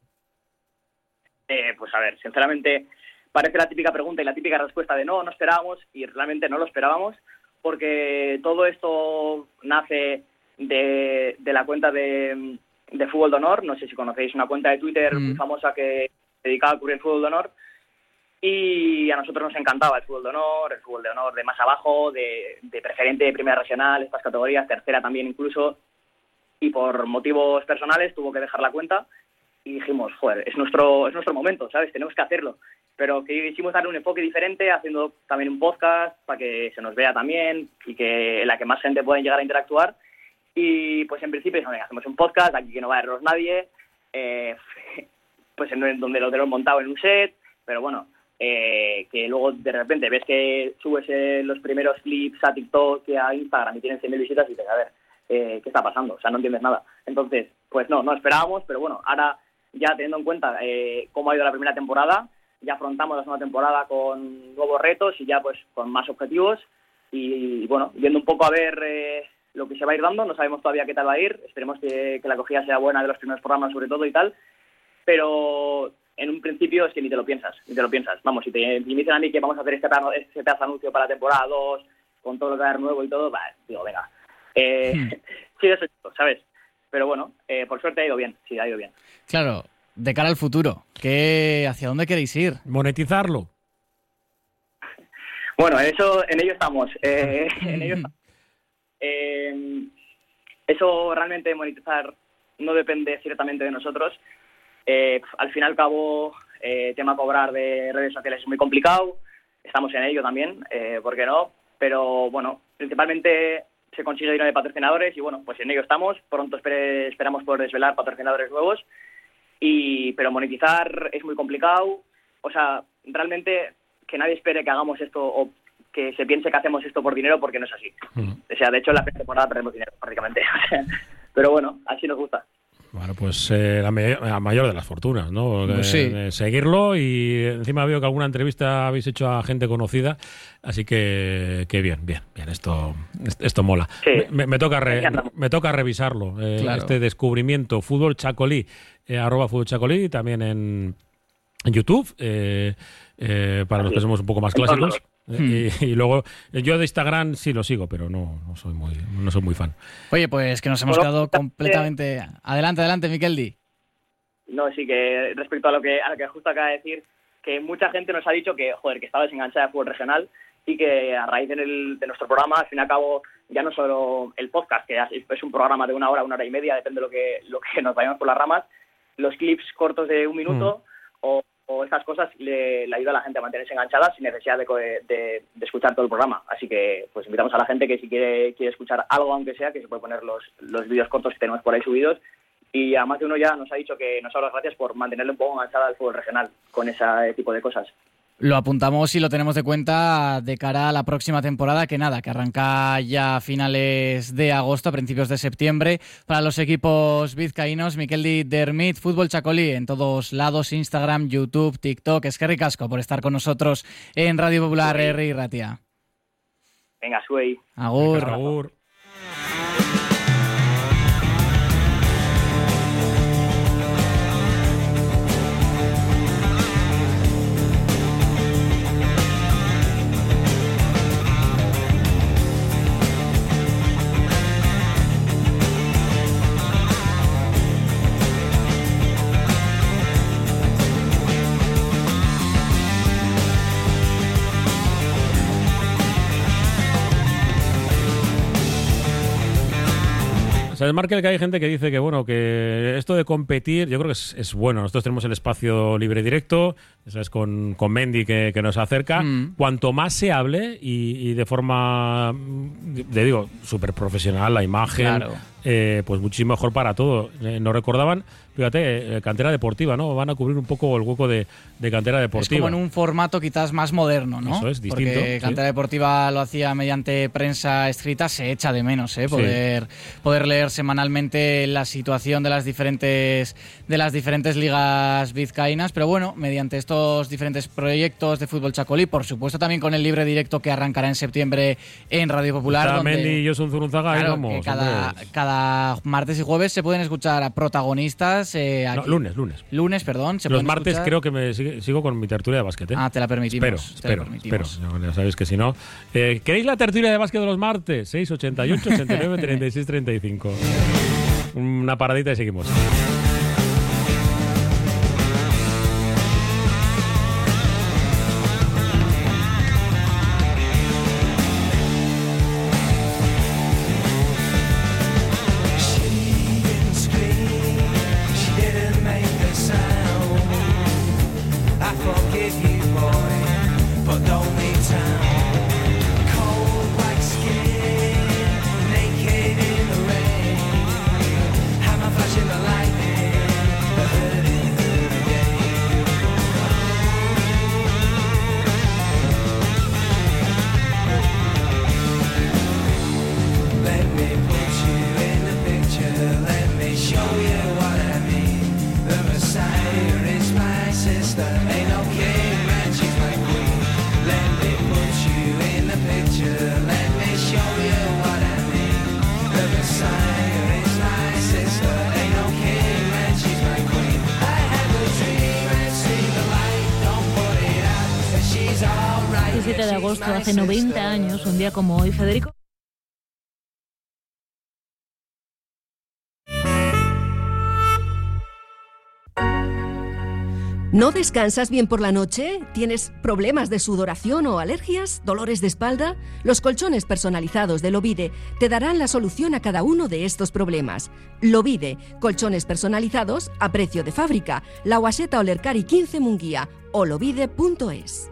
Eh, pues a ver, sinceramente parece la típica pregunta y la típica respuesta de no, no esperábamos, y realmente no lo esperábamos, porque todo esto nace de, de la cuenta de, de Fútbol de Honor. No sé si conocéis una cuenta de Twitter mm. muy famosa que se dedicaba a cubrir el Fútbol de Honor, y a nosotros nos encantaba el Fútbol de Honor, el Fútbol de Honor de más abajo, de, de preferente, de primera regional, estas categorías, tercera también incluso, y por motivos personales tuvo que dejar la cuenta. Y dijimos, joder, es nuestro es nuestro momento, ¿sabes? Tenemos que hacerlo. Pero que hicimos darle un enfoque diferente, haciendo también un podcast para que se nos vea también y que en la que más gente pueda llegar a interactuar. Y pues en principio venga, hacemos un podcast, aquí que no va a error nadie, eh, pues en donde lo tenemos montado en un set, pero bueno, eh, que luego de repente ves que subes eh, los primeros clips a TikTok y a Instagram y tienen cien mil visitas y dices, a ver, eh, ¿qué está pasando? O sea, no entiendes nada. Entonces, pues no, no esperábamos, pero bueno, ahora ya teniendo en cuenta eh, cómo ha ido la primera temporada, ya afrontamos la segunda temporada con nuevos retos y ya pues con más objetivos y, y bueno, viendo un poco a ver eh, lo que se va a ir dando. No sabemos todavía qué tal va a ir, esperemos que, que la acogida sea buena de los primeros programas sobre todo y tal, pero en un principio es que ni te lo piensas, ni te lo piensas. Vamos, si, te, si me dicen a mí que vamos a hacer este pedazo, este pedazo anuncio para la temporada dos, con todo lo que va a haber nuevo y todo, bah, digo, venga. Eh, hmm. Sí, eso es, ¿sabes? Pero bueno, eh, por suerte ha ido bien, sí, ha ido bien. Claro, de cara al futuro, ¿qué, ¿hacia dónde queréis ir? Monetizarlo. Bueno, en eso, en ello estamos. Eh, en ello estamos. Eh, eso realmente monetizar no depende ciertamente de nosotros. Eh, al fin y al cabo, eh, tema cobrar de redes sociales es muy complicado. Estamos en ello también, eh, ¿por qué no? Pero bueno, principalmente se consigue dinero de patrocinadores y bueno, pues en ello estamos. Pronto espere, esperamos poder desvelar patrocinadores nuevos. Y pero monetizar es muy complicado. O sea, realmente que nadie espere que hagamos esto o que se piense que hacemos esto por dinero, porque no es así. Mm. O sea, de hecho, en la temporada perdemos dinero, prácticamente. Pero bueno, así nos gusta. Bueno, pues eh, la, me- la mayor de las fortunas, ¿no? Pues sí. Eh, seguirlo y encima veo que alguna entrevista habéis hecho a gente conocida, así que, que bien, bien, bien, esto, esto mola. Sí. Me, me, toca re- me toca revisarlo, eh, Claro. este descubrimiento, Fútbol Chacolí, eh, arroba Fútbol Chacolí, también en, en YouTube, eh, eh, para los que somos un poco más clásicos. Eh, y, y luego, yo de Instagram sí lo sigo, pero no, no soy muy no soy muy fan. Oye, pues que nos hemos quedado completamente... Adelante, adelante, Miqueldi. No, sí que respecto a lo que a lo que justo acaba de decir, que mucha gente nos ha dicho que, joder, que estaba desenganchada de fútbol regional y que a raíz de, el, de nuestro programa, al fin y al cabo, ya no solo el podcast, que es un programa de una hora, una hora y media, depende de lo que, lo que nos vayamos por las ramas, los clips cortos de un minuto mm. o, o estas cosas le, le ayuda a la gente a mantenerse enganchada sin necesidad de, de, de escuchar todo el programa. Así que pues invitamos a la gente que si quiere quiere escuchar algo, aunque sea, que se puede poner los, los vídeos cortos que tenemos por ahí subidos. Y además de uno ya nos ha dicho que nos da las gracias por mantenerle un poco enganchada al fútbol regional con ese tipo de cosas. Lo apuntamos y lo tenemos de cuenta de cara a la próxima temporada, que nada, que arranca ya a finales de agosto, a principios de septiembre, para los equipos vizcaínos. Miqueldi Dermit, Fútbol Chacolí, en todos lados, Instagram, YouTube, TikTok. Eskerrik asko por estar con nosotros en Radio Popular Herri Ratia. Venga, suey. Agur. Venga, agur. ¿Sabes, Markel, que hay gente que dice que bueno que esto de competir, yo creo que es, es bueno? Nosotros tenemos el espacio libre directo, ¿sabes? Con, con Mendy que, que nos acerca. Mm. Cuanto más se hable y, y de forma, te digo, súper profesional, la imagen, claro. eh, pues muchísimo mejor para todo. Eh, nos recordaban, fíjate, eh, cantera deportiva, ¿no? Van a cubrir un poco el hueco de, de cantera deportiva. Es como en un formato quizás más moderno, ¿no? Eso es, distinto. Porque cantera sí. deportiva lo hacía mediante prensa escrita, se echa de menos, ¿eh? Poder, sí. poder leer semanalmente la situación de las diferentes de las diferentes ligas vizcaínas, pero bueno, mediante estos diferentes proyectos de Fútbol Chacolí, por supuesto también con el libre directo que arrancará en septiembre en Radio Popular. Está donde, Mendy y Josun Zurunzaga, claro, ahí vamos. Cada, cada martes y jueves se pueden escuchar a protagonistas. Eh, aquí. No, lunes, lunes. Lunes, perdón. Se Los martes escuchar. creo que me sigo, sigo con mi tertulia de básquet. ¿eh? Ah, te la permitimos. Espero, te espero, la permitimos. espero. Ya sabéis que si no. Eh, ¿Queréis la tertulia de básquet de los martes? seis ochenta y ocho, ochenta y nueve, treinta y seis, treinta y cinco. Una paradita y seguimos. Flashing the light. diecisiete de agosto, hace noventa años, un día como hoy, Federico... ¿No descansas bien por la noche? ¿Tienes problemas de sudoración o alergias? ¿Dolores de espalda? Los colchones personalizados de Lovide te darán la solución a cada uno de estos problemas. Lovide, colchones personalizados a precio de fábrica. La Guaseta Olercari quince Munguía o lovide punto es.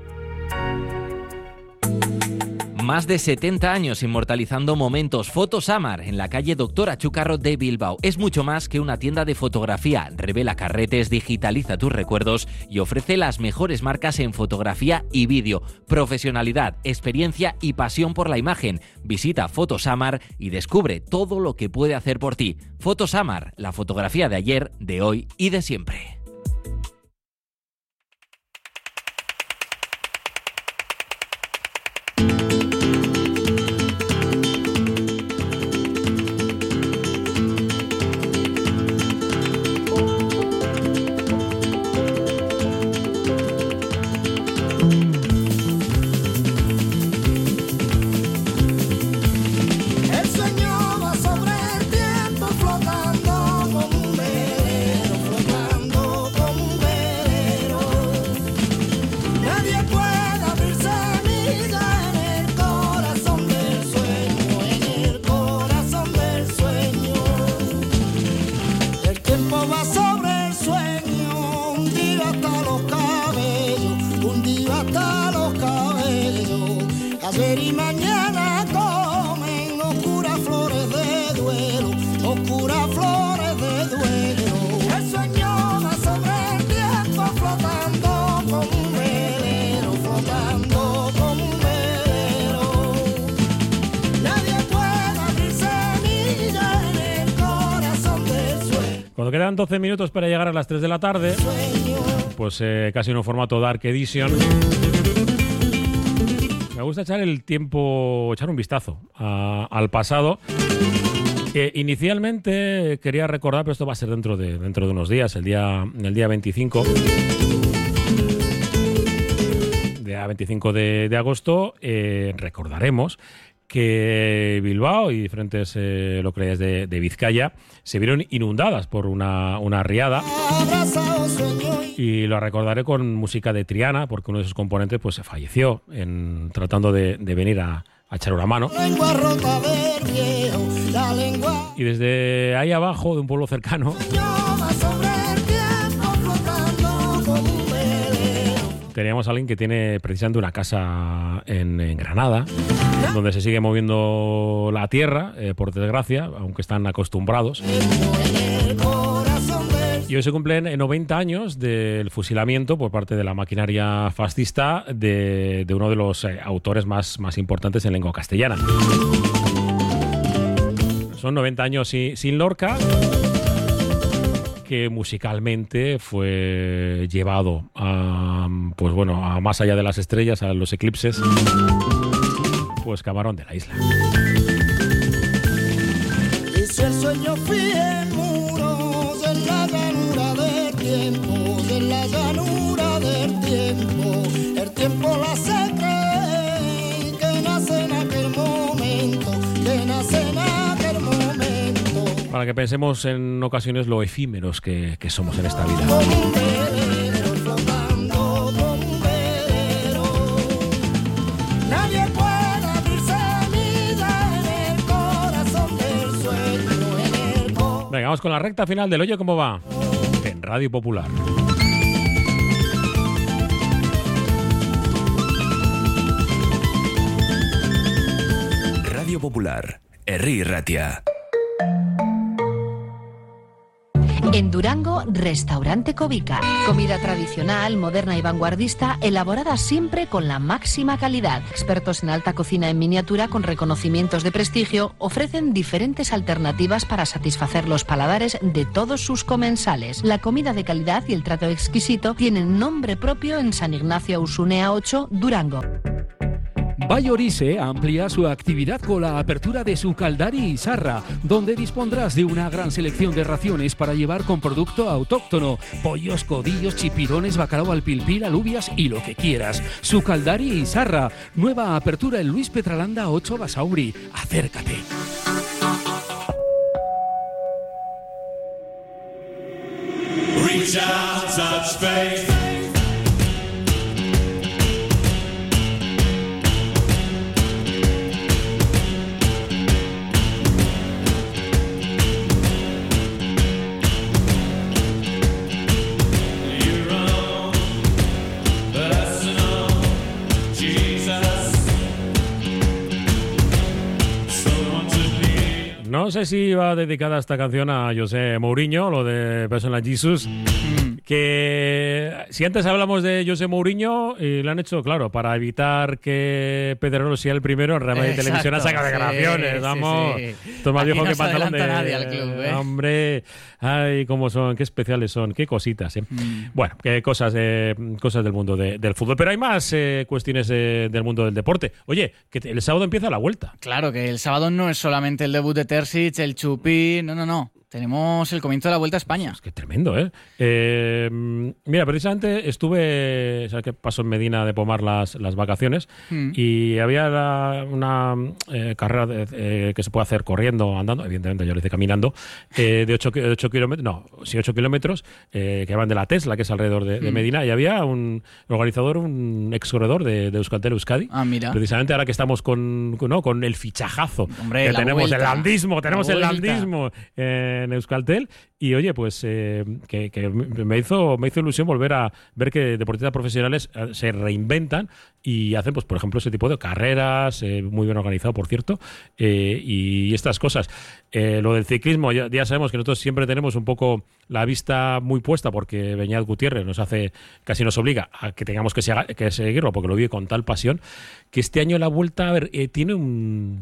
Más de setenta años inmortalizando momentos. Fotosamar en la calle Doctor Achúcarro de Bilbao. Es mucho más que una tienda de fotografía. Revela carretes, digitaliza tus recuerdos y ofrece las mejores marcas en fotografía y vídeo. Profesionalidad, experiencia y pasión por la imagen. Visita Fotosamar y descubre todo lo que puede hacer por ti. Fotosamar, la fotografía de ayer, de hoy y de siempre. Cuando quedan doce minutos para llegar a las tres de la tarde, pues eh, casi en un formato Dark Edition, me gusta echar el tiempo, echar un vistazo a, al pasado. Que inicialmente quería recordar, pero esto va a ser dentro de, dentro de unos días, el día, el día veinticinco. Día veinticinco de, de agosto, eh, recordaremos que Bilbao y diferentes eh, localidades de, de Vizcaya se vieron inundadas por una, una riada, y lo recordaré con música de Triana, porque uno de sus componentes pues falleció en, tratando de, de venir a, a echar una mano. Y desde ahí abajo, de un pueblo cercano, teníamos a alguien que tiene precisamente una casa en, en Granada, donde se sigue moviendo la tierra, eh, por desgracia, aunque están acostumbrados. Y hoy se cumplen noventa años del fusilamiento por parte de la maquinaria fascista de, de uno de los eh, autores más, más importantes en lengua castellana. Son noventa años sin, sin Lorca, que musicalmente fue llevado a, pues bueno, a más allá de las estrellas, a los eclipses, pues Camarón de la Isla. Y si el sueño fije muros en la llanura del tiempo, en la llanura del tiempo, el tiempo la se cree que nace en aquel momento, que nace en aquel momento. Para que pensemos en ocasiones lo efímeros que, que somos en esta vida. Venga, vamos con la recta final del Oye Cómo Va en Radio Popular. Radio Popular, Herri Ratia. En Durango, Restaurante Covica. Comida tradicional, moderna y vanguardista, elaborada siempre con la máxima calidad. Expertos en alta cocina en miniatura con reconocimientos de prestigio ofrecen diferentes alternativas para satisfacer los paladares de todos sus comensales. La comida de calidad y el trato exquisito tienen nombre propio en San Ignacio Ausunea ocho, Durango. Vallorice amplía su actividad con la apertura de su Caldari y Sarra, donde dispondrás de una gran selección de raciones para llevar con producto autóctono: pollos, codillos, chipirones, bacalao al pilpil, alubias y lo que quieras. Su Caldari y Sarra, nueva apertura en Luis Petralanda ocho Basauri. Acércate. Reach out, touch faith. No sé si va dedicada esta canción a José Mourinho, lo de Personal Jesus. Mm. Que si antes hablamos de José Mourinho, y lo han hecho, claro, para evitar que Pedrerol sea el primero, en Real Madrid Televisión ha sacado declaraciones. Sí, vamos, sí, sí. Esto es más Aquí viejo no que se pantalón de nadie al club, ¿eh? Hombre, ay, cómo son, qué especiales son, qué cositas, ¿eh? Mm. Bueno, qué cosas, eh, cosas del mundo de, del fútbol. Pero hay más eh, cuestiones eh, del mundo del deporte. Oye, que el sábado empieza la Vuelta. Claro, que el sábado no es solamente el debut de Terzic, el Chupí, no, no, no. Tenemos el comienzo de la Vuelta a España. Es que tremendo, ¿eh? eh mira, precisamente estuve, ¿sabes qué pasó en Medina de Pomar las, las vacaciones? Mm. Y había la, una eh, carrera de, eh, que se puede hacer corriendo, andando, evidentemente yo lo hice caminando, eh, de ocho kilómetros, no, sí, ocho kilómetros, eh, que van de la Tesla, que es alrededor de, de mm. Medina, y había un organizador, un ex corredor de, de Euskaltel Euskadi. Ah, mira. Precisamente ahora que estamos con, con, ¿no? con el fichajazo. Hombre, que la tenemos vuelta, el landismo, tenemos el vuelta. landismo eh, en Euskaltel. Y oye, pues eh, que, que me hizo me hizo ilusión volver a ver que deportistas profesionales se reinventan y hacen, pues por ejemplo, ese tipo de carreras, eh, muy bien organizado, por cierto, eh, y estas cosas. Eh, lo del ciclismo, ya, ya sabemos que nosotros siempre tenemos un poco la vista muy puesta, porque Beñat Gutiérrez nos hace, casi nos obliga a que tengamos que, sega, que seguirlo, porque lo vive con tal pasión, que este año la Vuelta, a ver, eh, tiene un...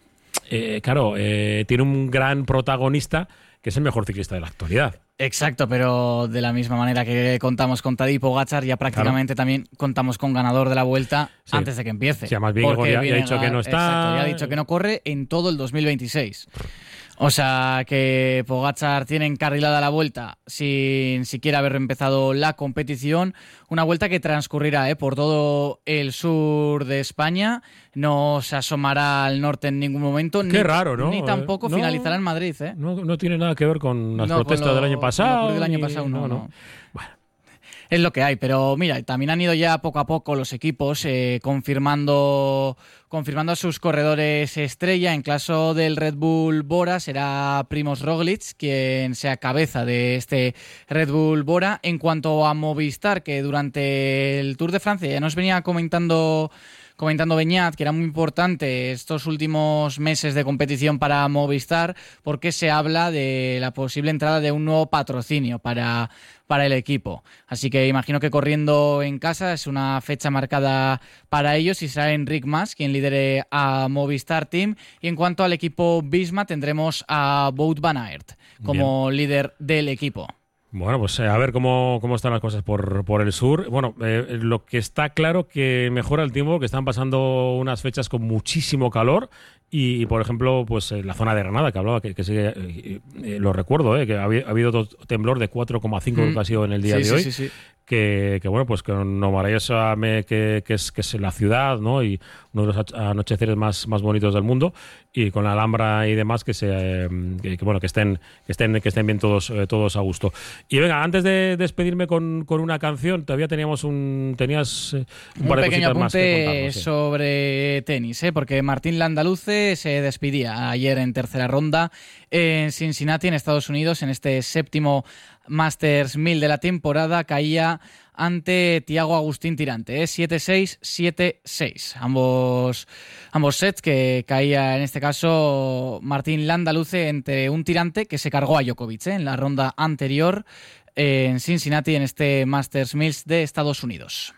Eh, claro, eh, tiene un gran protagonista, que es el mejor ciclista de la actualidad. Exacto, pero de la misma manera que contamos con Tadej Pogačar, ya prácticamente claro. también contamos con ganador de la Vuelta sí. antes de que empiece. Sí, más bien ya, ya ha dicho que no está. Exacto, ya ha dicho que no corre en todo el dos mil veintiséis. O sea, que Pogačar tiene encarrilada la Vuelta sin siquiera haber empezado la competición. Una Vuelta que transcurrirá ¿eh? por todo el sur de España. No se asomará al norte en ningún momento. Qué ni, raro, ¿no? Ni tampoco no, finalizará en Madrid. ¿eh? No, no tiene nada que ver con las no, protestas con lo, del año pasado. Con lo del año pasado, no, no. no. no. Bueno. Es lo que hay, pero mira, también han ido ya poco a poco los equipos eh, confirmando, confirmando a sus corredores estrella. En caso del Red Bull Bora será Primož Roglič quien sea cabeza de este Red Bull Bora. En cuanto a Movistar, que durante el Tour de Francia ya nos venía comentando... comentando Beñat, que era muy importante estos últimos meses de competición para Movistar, porque se habla de la posible entrada de un nuevo patrocinio para, para el equipo. Así que imagino que corriendo en casa es una fecha marcada para ellos y será Enric Mas quien lidere a Movistar Team. Y en cuanto al equipo Visma, tendremos a Wout van Aert como Bien. líder del equipo. Bueno, pues eh, a ver cómo, cómo están las cosas por, por el sur. Bueno, eh, lo que está claro que mejora el tiempo, que están pasando unas fechas con muchísimo calor y, por ejemplo, pues en la zona de Granada, que hablaba, que, que sigue, eh, eh, lo recuerdo, eh, que ha, ha habido otro temblor de cuatro coma cinco mm. que ha sido en el día sí, de sí, hoy. Sí, sí. Que, que bueno, pues con Novarayosa, que, que, es, que es la ciudad, ¿no? Y uno de los anocheceres más, más bonitos del mundo, y con la Alhambra y demás, que se eh, que, que bueno, que estén, que estén, que estén bien todos, eh, todos a gusto. Y venga, antes de despedirme con, con una canción, todavía teníamos un, tenías eh, un, un par de pequeño cositas más que contarnos, sí. sobre tenis, ¿eh? Porque Martín Landaluce se despidía ayer en tercera ronda en Cincinnati, en Estados Unidos, en este séptimo Masters mil de la temporada. Caía ante Thiago Agustín Tirante, ¿eh? siete seis, siete seis. Ambos, ambos sets que caía, en este caso, Martín Landaluce entre un Tirante que se cargó a Djokovic ¿eh? en la ronda anterior eh, en Cincinnati, en este Masters mil de Estados Unidos.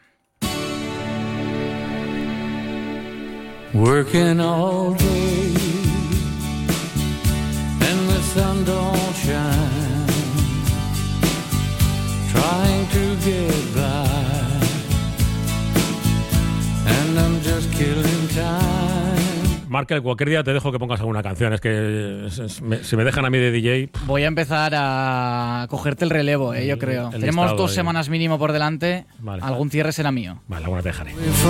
Working all day and the sun don't shine, trying to get by, and I'm just killing Markel, cualquier día te dejo que pongas alguna canción. Es que es, es, me, si me dejan a mí de D J... Voy a empezar a cogerte el relevo, eh, yo creo. El Tenemos dos de... semanas mínimo por delante. Vale. Algún cierre será mío. Vale, alguna te dejaré.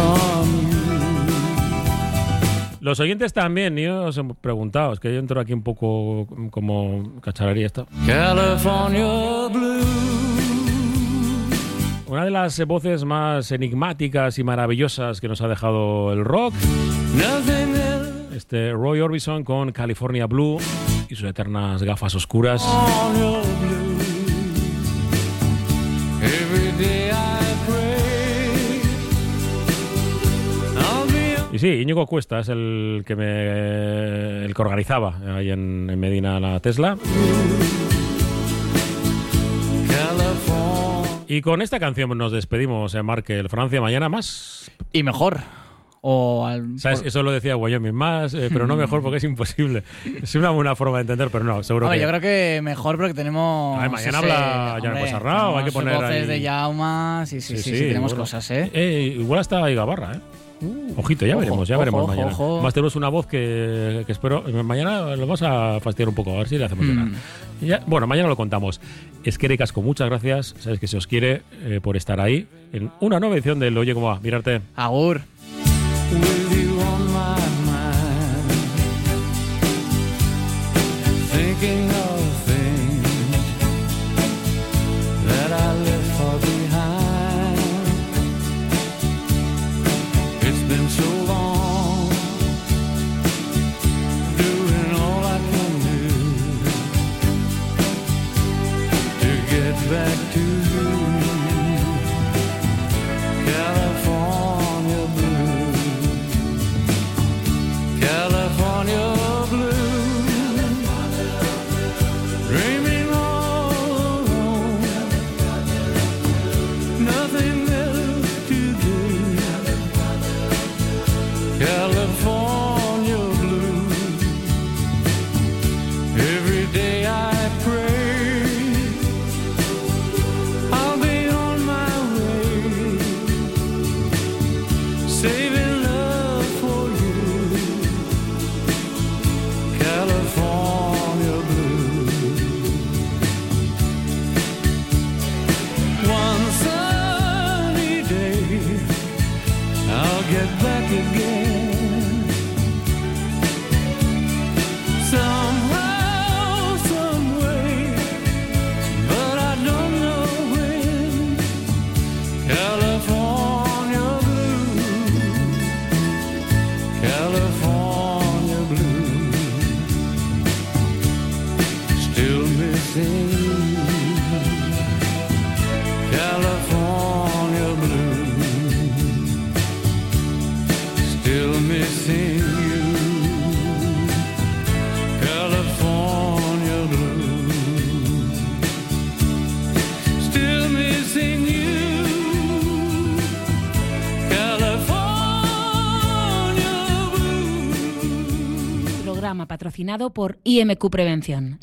Los oyentes también, yo os he preguntado, es que yo entro aquí un poco como cacharrería esto. California Blue. Una de las voces más enigmáticas y maravillosas que nos ha dejado el rock. Este Roy Orbison con California Blue y sus eternas gafas oscuras. Y sí, Íñigo Cuesta es el que me el que organizaba ahí en, en Medina la Tesla. Y con esta canción nos despedimos, eh, Markel. Francia, mañana más. Y mejor. O al, ¿Sabes? por... Eso lo decía Wyoming, más, eh, pero no mejor porque es imposible. Es una buena forma de entender, pero no, seguro Oye, que... yo creo que mejor porque tenemos... Ver, mañana ese, habla Jan Posarrao, hay que poner voces ahí... de Jaume, sí, sí, sí, sí, sí, sí tenemos bueno. cosas, ¿eh? eh igual hasta ahí Gabarra, ¿eh? Uh, Ojito, ya ojo, veremos, ya ojo, veremos ojo, mañana. ojo. Más tenemos una voz que, que espero... Mañana lo vamos a fastidiar un poco, a ver si le hacemos llorar. Mm. Ya, bueno, mañana lo contamos. Esquere Casco, muchas gracias. Sabes que se os quiere eh, por estar ahí en una nueva edición del Oye Cómo Va. Mirarte. Agur. With you on my mind, thinking of things that I left far behind. It's been so long, doing all I can do to get back to you, California blue. California blue, dreaming all alone, nothing else to do. California blue, every day I pray I'll be on my way, saving love for you. California blue. One sunny day I'll get back again. Somehow, some way, but I don't know when. California blue. California blue. Still missing you, California blue. Still missing you, California blue. Still missing you, California blue. Programa patrocinado por I M Q Prevención.